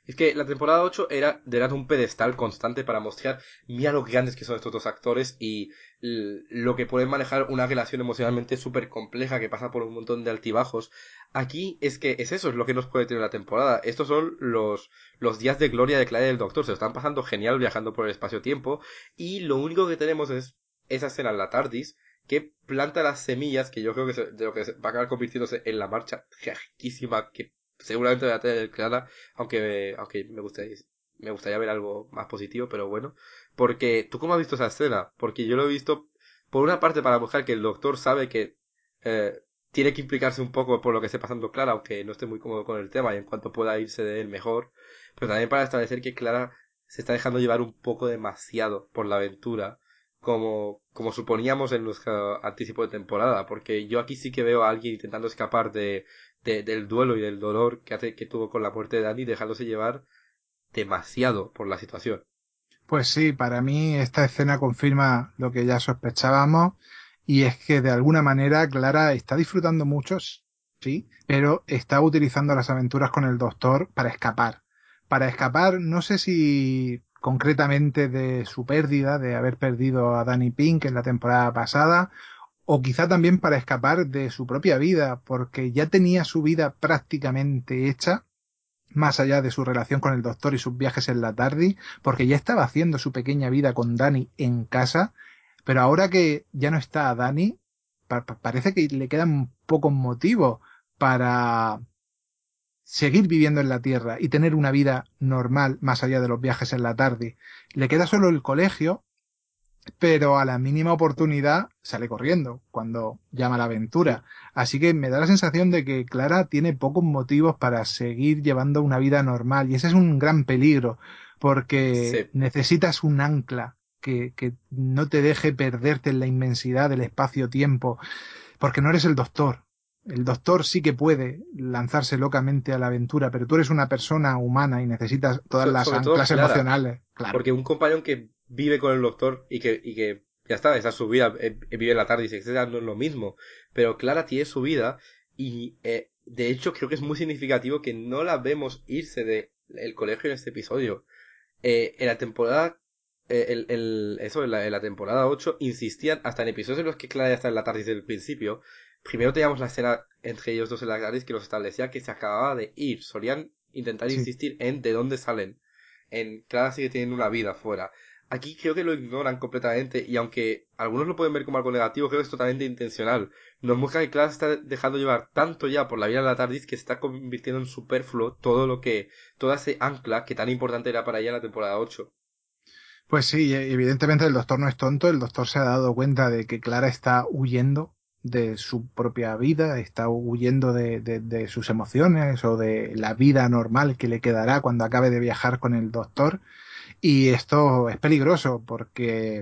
Es que la temporada 8 era de verdad un pedestal constante para mostrar, mira lo grandes que son estos dos actores y lo que pueden manejar una relación emocionalmente súper compleja que pasa por un montón de altibajos. Aquí es que es eso, es lo que nos puede tener la temporada. Estos son los días de gloria de Clara y el Doctor. Se lo están pasando genial viajando por el espacio-tiempo y lo único que tenemos es esa escena en la TARDIS que planta las semillas que yo creo que de lo que va a acabar convirtiéndose en la marcha gigantísima que seguramente voy a tener clara, aunque me gustaría ver algo más positivo, pero bueno. Porque, ¿tú cómo has visto esa escena? Porque yo lo he visto, por una parte, para mostrar que el doctor sabe que eh, tiene que implicarse un poco por lo que esté pasando Clara, aunque no esté muy cómodo con el tema y en cuanto pueda irse de él mejor. Pero también para establecer que Clara se está dejando llevar un poco demasiado por la aventura, como suponíamos en nuestro anticipo de temporada. Porque yo aquí sí que veo a alguien intentando escapar del duelo y del dolor que tuvo con la muerte de Dani, dejándose llevar demasiado por la situación. Pues sí, para mí esta escena confirma lo que ya sospechábamos y es que de alguna manera Clara está disfrutando mucho, sí, pero está utilizando las aventuras con el doctor para escapar. Para escapar, no sé si concretamente de su pérdida, de haber perdido a Danny Pink en la temporada pasada, o quizá también para escapar de su propia vida, porque ya tenía su vida prácticamente hecha más allá de su relación con el doctor y sus viajes en la tarde, porque ya estaba haciendo su pequeña vida con Dani en casa, pero ahora que ya no está Dani, parece que le quedan pocos motivos para seguir viviendo en la Tierra y tener una vida normal más allá de los viajes en la tarde. Le queda solo el colegio, pero a la mínima oportunidad sale corriendo cuando llama a la aventura. Así que me da la sensación de que Clara tiene pocos motivos para seguir llevando una vida normal y ese es un gran peligro porque Sí, necesitas un ancla que no te deje perderte en la inmensidad del espacio-tiempo porque no eres el doctor. El doctor sí que puede lanzarse locamente a la aventura, pero tú eres una persona humana y necesitas todas las sobre todo anclas Clara, emocionales. Claro. porque un compañero que vive con el doctor y que ya está, esa es su vida, vive en la tarde y se etcétera, no es lo mismo. Pero Clara tiene su vida y de hecho creo que es muy significativo que no la vemos irse del colegio en este episodio. En la temporada en la temporada 8 insistían hasta en episodios en los que Clara ya está en la TARDIS desde el principio. Primero teníamos la escena entre ellos dos en la TARDIS que los establecía que se acababa de ir. Solían intentar Sí. insistir en de dónde salen. En Clara sigue teniendo una vida fuera. Aquí creo que lo ignoran completamente y aunque algunos lo pueden ver como algo negativo, creo que es totalmente intencional. Nos muestra que Clara se está dejando llevar tanto ya por la vida de la TARDIS que se está convirtiendo en superfluo toda ese ancla que tan importante era para ella en la temporada 8. Pues sí, evidentemente el doctor no es tonto, el doctor se ha dado cuenta de que Clara está huyendo de su propia vida, está huyendo de sus emociones o de la vida normal que le quedará cuando acabe de viajar con el doctor. Y esto es peligroso porque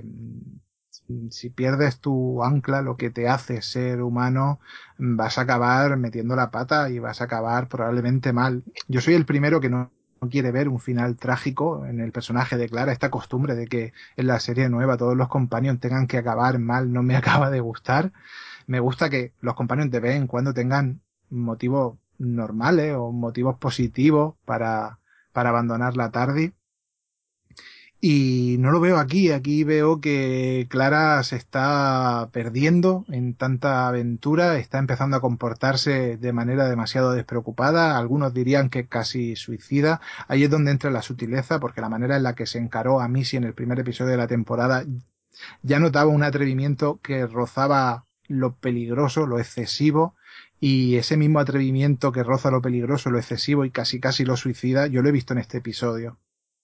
si pierdes tu ancla, lo que te hace ser humano, vas a acabar metiendo la pata y vas a acabar probablemente mal. Yo soy el primero que no quiere ver un final trágico en el personaje de Clara. Esta costumbre de que en la serie nueva todos los companions tengan que acabar mal no me acaba de gustar. Me gusta que los companions de vez en cuando tengan motivos normales o motivos positivos para abandonar la tarde. Y no lo veo aquí, aquí veo que Clara se está perdiendo en tanta aventura, está empezando a comportarse de manera demasiado despreocupada, algunos dirían que casi suicida. Ahí es donde entra la sutileza, porque la manera en la que se encaró a Missy en el primer episodio de la temporada ya notaba un atrevimiento que rozaba lo peligroso, lo excesivo, y ese mismo atrevimiento que roza lo peligroso, lo excesivo y casi casi lo suicida, yo lo he visto en este episodio.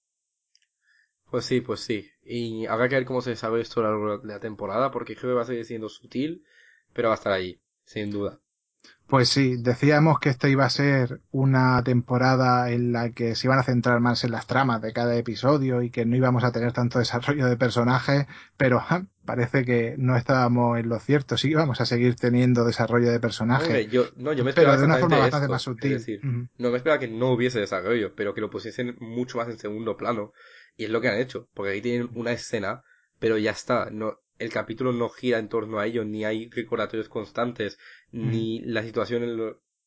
Pues sí, pues sí. Y habrá que ver cómo se desarrolla esto a lo largo de la temporada, porque creo que va a seguir siendo sutil, pero va a estar allí, sin duda. Pues sí, decíamos que esta iba a ser una temporada en la que se iban a centrar más en las tramas de cada episodio y que no íbamos a tener tanto desarrollo de personajes, pero parece que no estábamos en lo cierto, sí íbamos a seguir teniendo desarrollo de personajes, Hombre, yo me esperaba pero de una forma exactamente bastante más esto. Es sutil. decir, Ujú. no me esperaba que no hubiese desarrollo, pero que lo pusiesen mucho más en segundo plano. Y es lo que han hecho, porque ahí tienen una escena, pero ya está. No, el capítulo no gira en torno a ello, ni hay recordatorios constantes, Ujú. ni la situación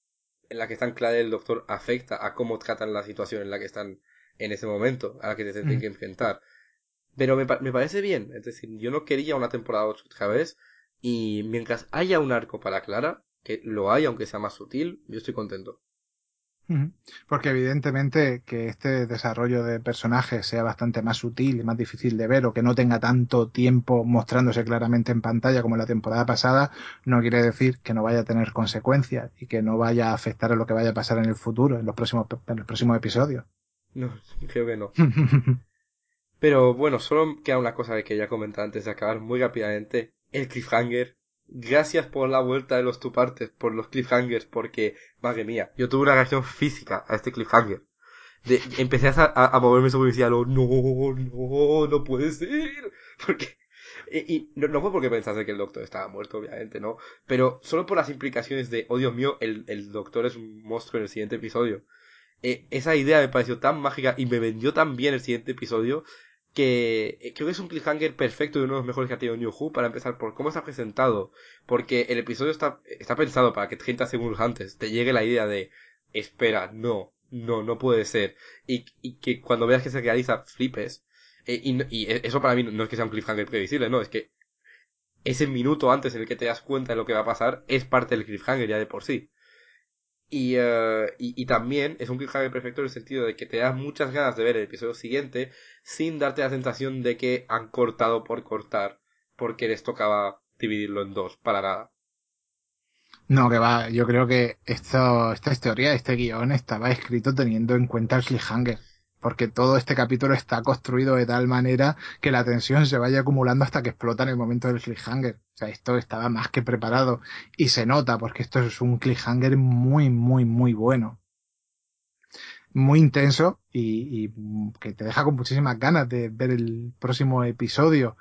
en la que está anclada el Doctor afecta a cómo tratan la situación en la que están en ese momento, a la que te tienen que enfrentar. Pero me parece bien, es decir, yo no quería una temporada 8 otra vez, y mientras haya un arco para Clara, que lo hay aunque sea más sutil, yo estoy contento. Ujú. Porque evidentemente que este desarrollo de personajes sea bastante más sutil y más difícil de ver o que no tenga tanto tiempo mostrándose claramente en pantalla como la temporada pasada, no quiere decir que no vaya a tener consecuencias y que no vaya a afectar a lo que vaya a pasar en el futuro, en los próximos episodios. No, creo que no. Pero bueno, solo queda una cosa que ya comenté antes de acabar muy rápidamente. El cliffhanger. Gracias por la vuelta de los two partes, por los cliffhangers, porque, madre mía, yo tuve una reacción física a este cliffhanger. Empecé a moverme sobre mi cielo, no puede ser. Porque, y no fue porque pensase que el doctor estaba muerto, obviamente, ¿no? Pero solo por las implicaciones de, oh Dios mío, el doctor es un monstruo en el siguiente episodio. Esa idea me pareció tan mágica y me vendió tan bien el siguiente episodio que creo que es un cliffhanger perfecto y uno de los mejores que ha tenido New Who para empezar por cómo está presentado, porque el episodio está pensado para que 30 segundos antes te llegue la idea de espera, no puede ser, y que cuando veas que se realiza flipes, eso para mí no es que sea un cliffhanger previsible, no, es que ese minuto antes en el que te das cuenta de lo que va a pasar es parte del cliffhanger ya de por sí. Y también es un cliffhanger perfecto en el sentido de que te da muchas ganas de ver el episodio siguiente sin darte la sensación de que han cortado por cortar porque les tocaba dividirlo en dos, para nada. No, que va, yo creo que esta historia, este guión estaba escrito teniendo en cuenta el cliffhanger, porque todo este capítulo está construido de tal manera que la tensión se vaya acumulando hasta que explota en el momento del cliffhanger. O sea, esto estaba más que preparado y se nota porque esto es un cliffhanger muy, muy, muy bueno, muy intenso y que te deja con muchísimas ganas de ver el próximo episodio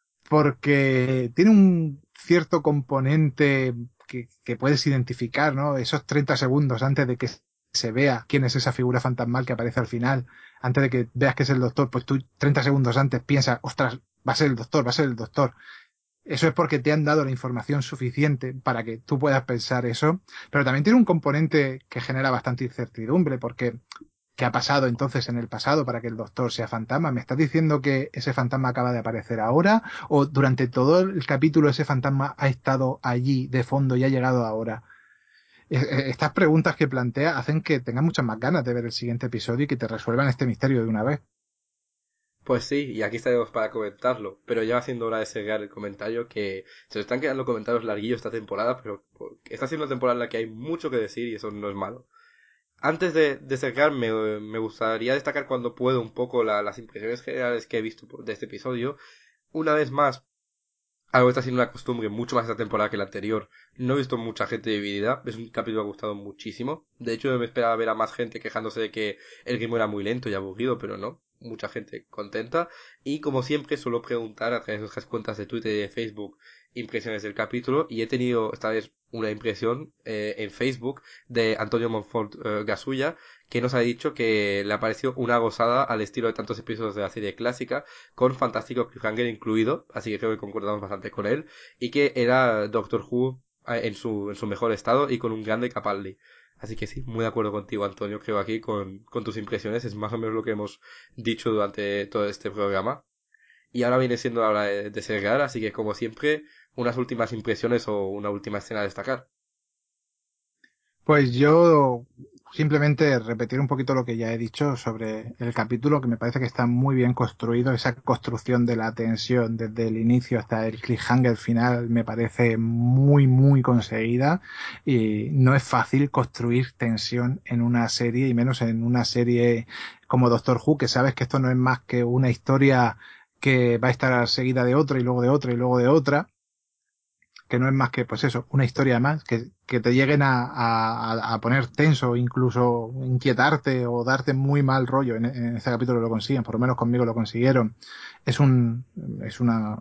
porque tiene un cierto componente que puedes identificar, ¿no? Esos 30 segundos antes de que se vea quién es esa figura fantasmal que aparece al final, antes de que veas que es el doctor, pues tú 30 segundos antes piensas, ostras, va a ser el doctor, va a ser el doctor. Eso es porque te han dado la información suficiente para que tú puedas pensar eso, pero también tiene un componente que genera bastante incertidumbre, porque ¿qué ha pasado entonces en el pasado para que el doctor sea fantasma? ¿Me estás diciendo que ese fantasma acaba de aparecer ahora? ¿O durante todo el capítulo ese fantasma ha estado allí de fondo y ha llegado ahora? Estas preguntas que plantea hacen que tengas muchas más ganas de ver el siguiente episodio y que te resuelvan este misterio de una vez. Pues sí, y aquí estaremos para comentarlo, pero ya va siendo hora de cerrar el comentario, que se nos están quedando comentarios larguillos esta temporada, pero está siendo una temporada en la que hay mucho que decir y eso no es malo. Antes de cerrar, me gustaría destacar cuando puedo un poco las impresiones generales que he visto de este episodio. Una vez más, algo que está siendo una costumbre mucho más esta temporada que la anterior. No he visto mucha gente dividida. Es un capítulo que me ha gustado muchísimo. De hecho, me esperaba ver a más gente quejándose de que el ritmo era muy lento y aburrido, pero no. Mucha gente contenta. Y como siempre, suelo preguntar a través de nuestras cuentas de Twitter y de Facebook impresiones del capítulo. Y he tenido esta vez una impresión en Facebook de Antonio Monfort Gasulla, que nos ha dicho que le ha parecido una gozada al estilo de tantos episodios de la serie clásica con fantástico cliffhanger incluido, así que creo que concordamos bastante con él, y que era Doctor Who en su mejor estado y con un grande Capaldi. Así que sí, muy de acuerdo contigo, Antonio, creo aquí con tus impresiones, es más o menos lo que hemos dicho durante todo este programa. Y ahora viene siendo la hora de cerrar, así que como siempre, unas últimas impresiones o una última escena a destacar. Pues yo simplemente repetir un poquito lo que ya he dicho sobre el capítulo, que me parece que está muy bien construido. Esa construcción de la tensión desde el inicio hasta el cliffhanger final me parece muy, muy conseguida. Y no es fácil construir tensión en una serie, y menos en una serie como Doctor Who, que sabes que esto no es más que una historia que va a estar seguida de otra y luego de otra y luego de otra, que no es más que, pues eso, una historia más, que te lleguen a poner tenso, incluso inquietarte o darte muy mal rollo. En este capítulo lo consiguen, por lo menos conmigo lo consiguieron. Es un,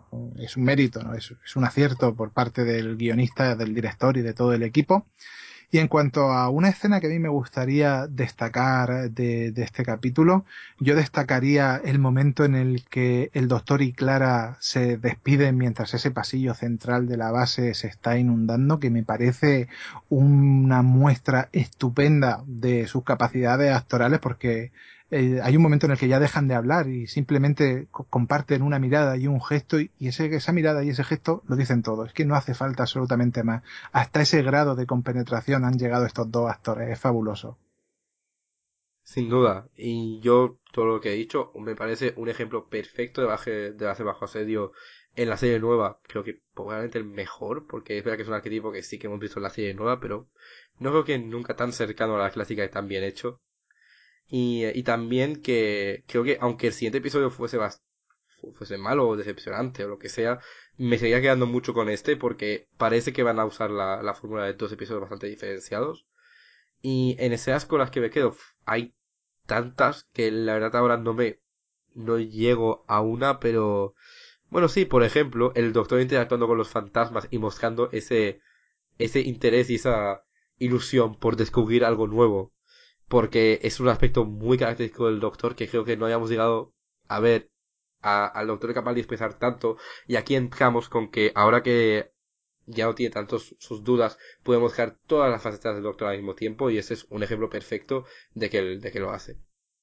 es un mérito, ¿no? Es un acierto por parte del guionista, del director y de todo el equipo. Y en cuanto a una escena que a mí me gustaría destacar de este capítulo, yo destacaría el momento en el que el doctor y Clara se despiden mientras ese pasillo central de la base se está inundando, que me parece una muestra estupenda de sus capacidades actorales, porque hay un momento en el que ya dejan de hablar y simplemente comparten una mirada y un gesto, y esa mirada y ese gesto lo dicen todo. Es que no hace falta absolutamente más. Hasta ese grado de compenetración han llegado estos dos actores. Es fabuloso. Sin duda. Y yo, todo lo que he dicho, me parece un ejemplo perfecto de base bajo asedio en la serie nueva. Creo que probablemente el mejor, porque es verdad que es un arquetipo que sí que hemos visto en la serie nueva, pero no creo que nunca tan cercano a la clásica y tan bien hecho. Y también que creo que aunque el siguiente episodio fuese malo o decepcionante o lo que sea, me seguía quedando mucho con este porque parece que van a usar la fórmula de dos episodios bastante diferenciados. Y en escenas con las que me quedo, hay tantas que la verdad ahora no llego a una, pero bueno, sí, por ejemplo, el doctor interactuando con los fantasmas y mostrando ese interés y esa ilusión por descubrir algo nuevo, porque es un aspecto muy característico del doctor que creo que no hayamos llegado a ver al doctor capaz de expresar tanto, y aquí entramos con que ahora que ya no tiene tantos sus dudas, podemos dejar todas las facetas del doctor al mismo tiempo, y ese es un ejemplo perfecto de que lo hace.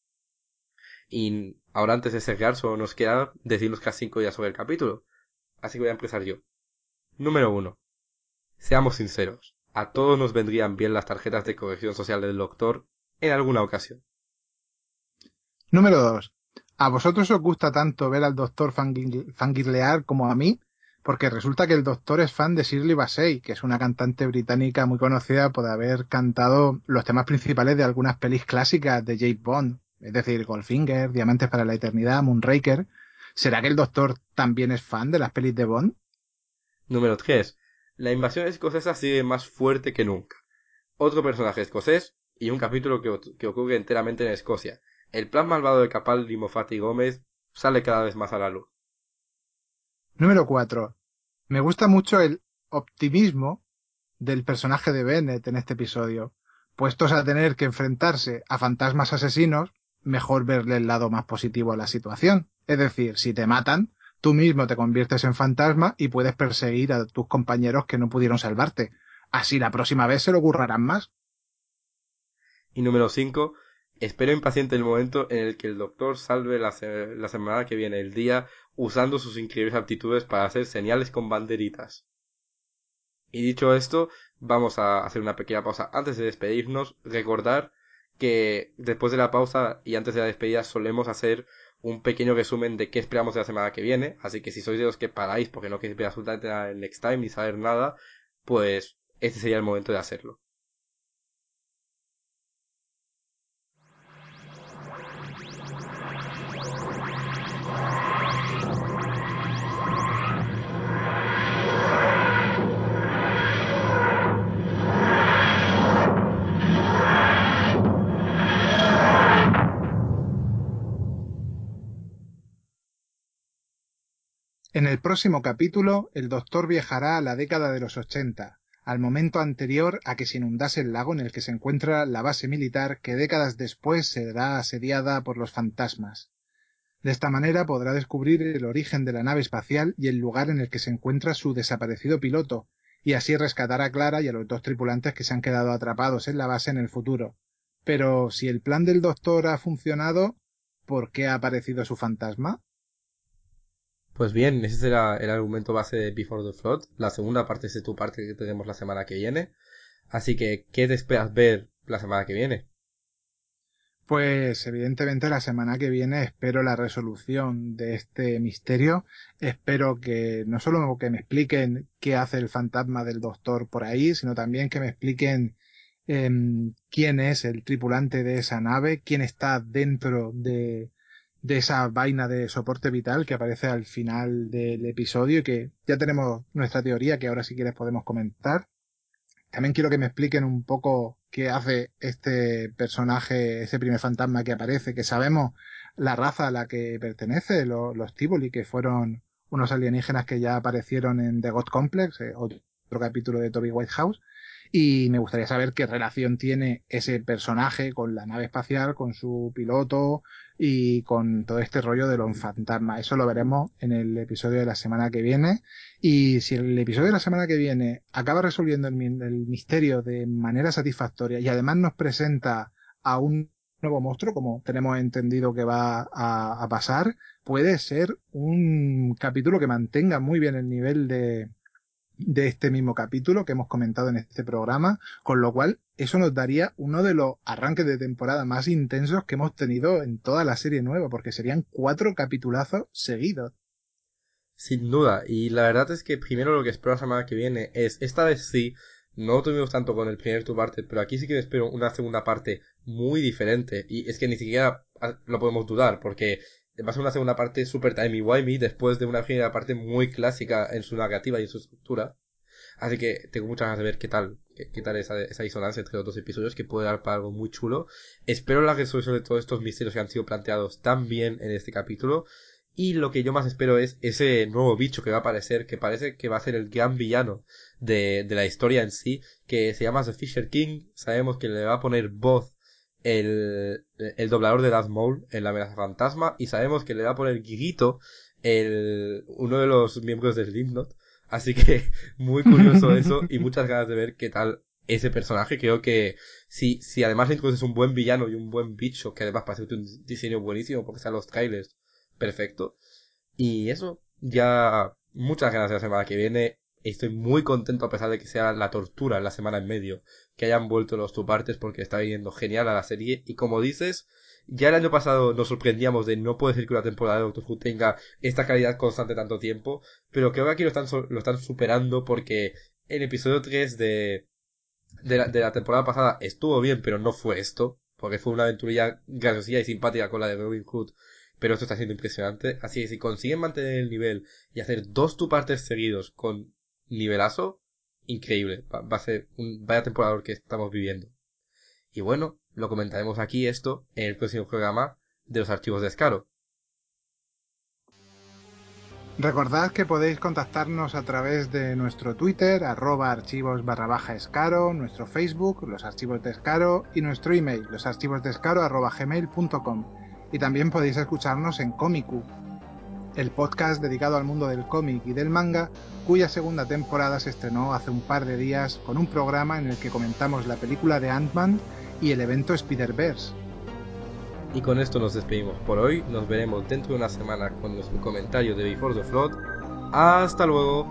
Y ahora antes de cerrar solo nos queda decirnos casi 5 días sobre el capítulo, así que voy a empezar yo. Número uno. Seamos sinceros, a todos nos vendrían bien las tarjetas de corrección social del doctor en alguna ocasión. Número 2. ¿A vosotros os gusta tanto ver al doctor fangirlear como a mí? Porque resulta que el doctor es fan de Shirley Bassey, que es una cantante británica muy conocida por haber cantado los temas principales de algunas pelis clásicas de James Bond, es decir, Goldfinger, Diamantes para la Eternidad, Moonraker. ¿Será que el doctor también es fan de las pelis de Bond? Número 3. La invasión escocesa sigue más fuerte que nunca. Otro personaje escocés y un capítulo que ocurre enteramente en Escocia. El plan malvado de Capaldi, Moffat y Gómez sale cada vez más a la luz. Número 4. Me gusta mucho el optimismo del personaje de Bennett en este episodio. Puestos a tener que enfrentarse a fantasmas asesinos, mejor verle el lado más positivo a la situación. Es decir, si te matan, tú mismo te conviertes en fantasma y puedes perseguir a tus compañeros que no pudieron salvarte. Así la próxima vez se lo currarán más. Y número 5. Espero impaciente el momento en el que el doctor salve la semana que viene el día usando sus increíbles aptitudes para hacer señales con banderitas. Y dicho esto, vamos a hacer una pequeña pausa antes de despedirnos. Recordar que después de la pausa y antes de la despedida solemos hacer un pequeño resumen de qué esperamos de la semana que viene. Así que si sois de los que paráis porque no queréis ver absolutamente nada en Next Time ni saber nada, pues este sería el momento de hacerlo. En el próximo capítulo, el Doctor viajará a la década de los 80, al momento anterior a que se inundase el lago en el que se encuentra la base militar que décadas después será asediada por los fantasmas. De esta manera podrá descubrir el origen de la nave espacial y el lugar en el que se encuentra su desaparecido piloto, y así rescatar a Clara y a los dos tripulantes que se han quedado atrapados en la base en el futuro. Pero si el plan del Doctor ha funcionado, ¿por qué ha aparecido su fantasma? Pues bien, ese será el argumento base de Before the Flood. La segunda parte es de tu parte que tenemos la semana que viene. Así que, ¿qué te esperas ver la semana que viene? Pues evidentemente la semana que viene espero la resolución de este misterio. Espero que no solo que me expliquen qué hace el fantasma del doctor por ahí, sino también que me expliquen quién es el tripulante de esa nave, quién está dentro de esa vaina de soporte vital que aparece al final del episodio y que ya tenemos nuestra teoría que ahora si quieres podemos comentar. También quiero que me expliquen un poco qué hace este personaje, ese primer fantasma que aparece, que sabemos la raza a la que pertenece, los Tivoli, que fueron unos alienígenas que ya aparecieron en The God Complex, otro capítulo de Toby Whitehouse. Y me gustaría saber qué relación tiene ese personaje con la nave espacial, con su piloto y con todo este rollo de los fantasmas. Eso lo veremos en el episodio de la semana que viene. Y si el episodio de la semana que viene acaba resolviendo el misterio de manera satisfactoria y además nos presenta a un nuevo monstruo, como tenemos entendido que va a pasar, puede ser un capítulo que mantenga muy bien el nivel de este mismo capítulo que hemos comentado en este programa, con lo cual eso nos daría uno de los arranques de temporada más intensos que hemos tenido en toda la serie nueva, porque serían 4 capitulazos seguidos. Sin duda, y la verdad es que primero lo que espero la semana que viene es, esta vez sí, no tuvimos tanto con el primer two parte, pero aquí sí que espero una segunda parte muy diferente, y es que ni siquiera lo podemos dudar, porque va a ser una segunda parte super timey-wimey después de una primera parte muy clásica en su narrativa y en su estructura, así que tengo muchas ganas de ver qué tal esa disonancia entre los dos episodios, que puede dar para algo muy chulo. Espero la resolución de todos estos misterios que han sido planteados tan bien en este capítulo. Y lo que yo más espero es ese nuevo bicho que va a aparecer, que parece que va a ser el gran villano de la historia en sí, que se llama The Fisher King. Sabemos que le va a poner voz el doblador de Darth Maul en la amenaza fantasma, y sabemos que le va a poner Guiguito, uno de los miembros del Slipknot. Así que muy curioso eso, y muchas ganas de ver qué tal ese personaje. Creo que si además le introduces un buen villano y un buen bicho, que además parece un diseño buenísimo porque están los trailers, perfecto. Y eso, ya muchas ganas de la semana que viene. Estoy muy contento a pesar de que sea la tortura la semana en medio, que hayan vuelto los two partes, porque está yendo genial a la serie. Y como dices, ya el año pasado nos sorprendíamos de no puede ser que una temporada de Doctor Who tenga esta calidad constante tanto tiempo, pero creo que aquí lo están superando, porque el episodio 3 de la temporada pasada estuvo bien, pero no fue esto, porque fue una aventurilla graciosilla y simpática con la de Robin Hood, pero esto está siendo impresionante. Así que si consiguen mantener el nivel y hacer dos two partes seguidos con nivelazo, increíble. Va a ser un vaya temporada que estamos viviendo. Y bueno, lo comentaremos aquí esto en el próximo programa de los archivos de Scaro. Recordad que podéis contactarnos a través de nuestro Twitter, @archivos_escaro, nuestro Facebook, los archivos de Escaro, y nuestro email, losarchivosdescaro@gmail.com. Y también podéis escucharnos en Komiku, el podcast dedicado al mundo del cómic y del manga, cuya segunda temporada se estrenó hace un par de días con un programa en el que comentamos la película de Ant-Man y el evento Spider-Verse. Y con esto nos despedimos por hoy. Nos veremos dentro de una semana con nuestro comentario de Before the Flood. ¡Hasta luego!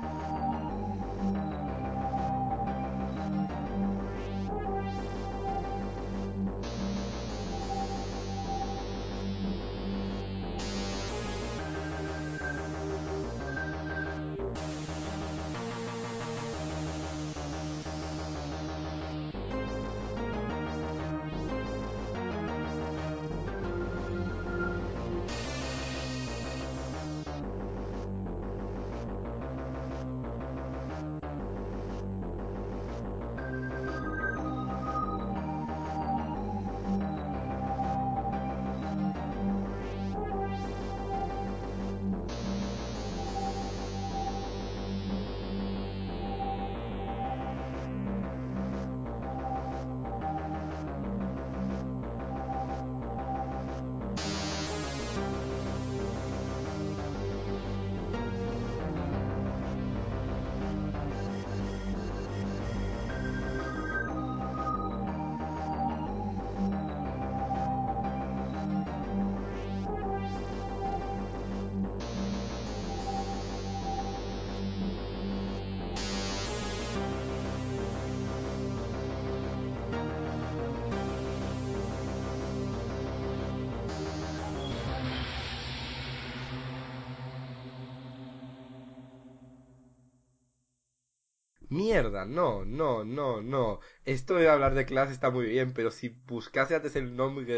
Mierda, no, no, no, no. Esto de hablar de clase está muy bien, pero si buscase antes el nombre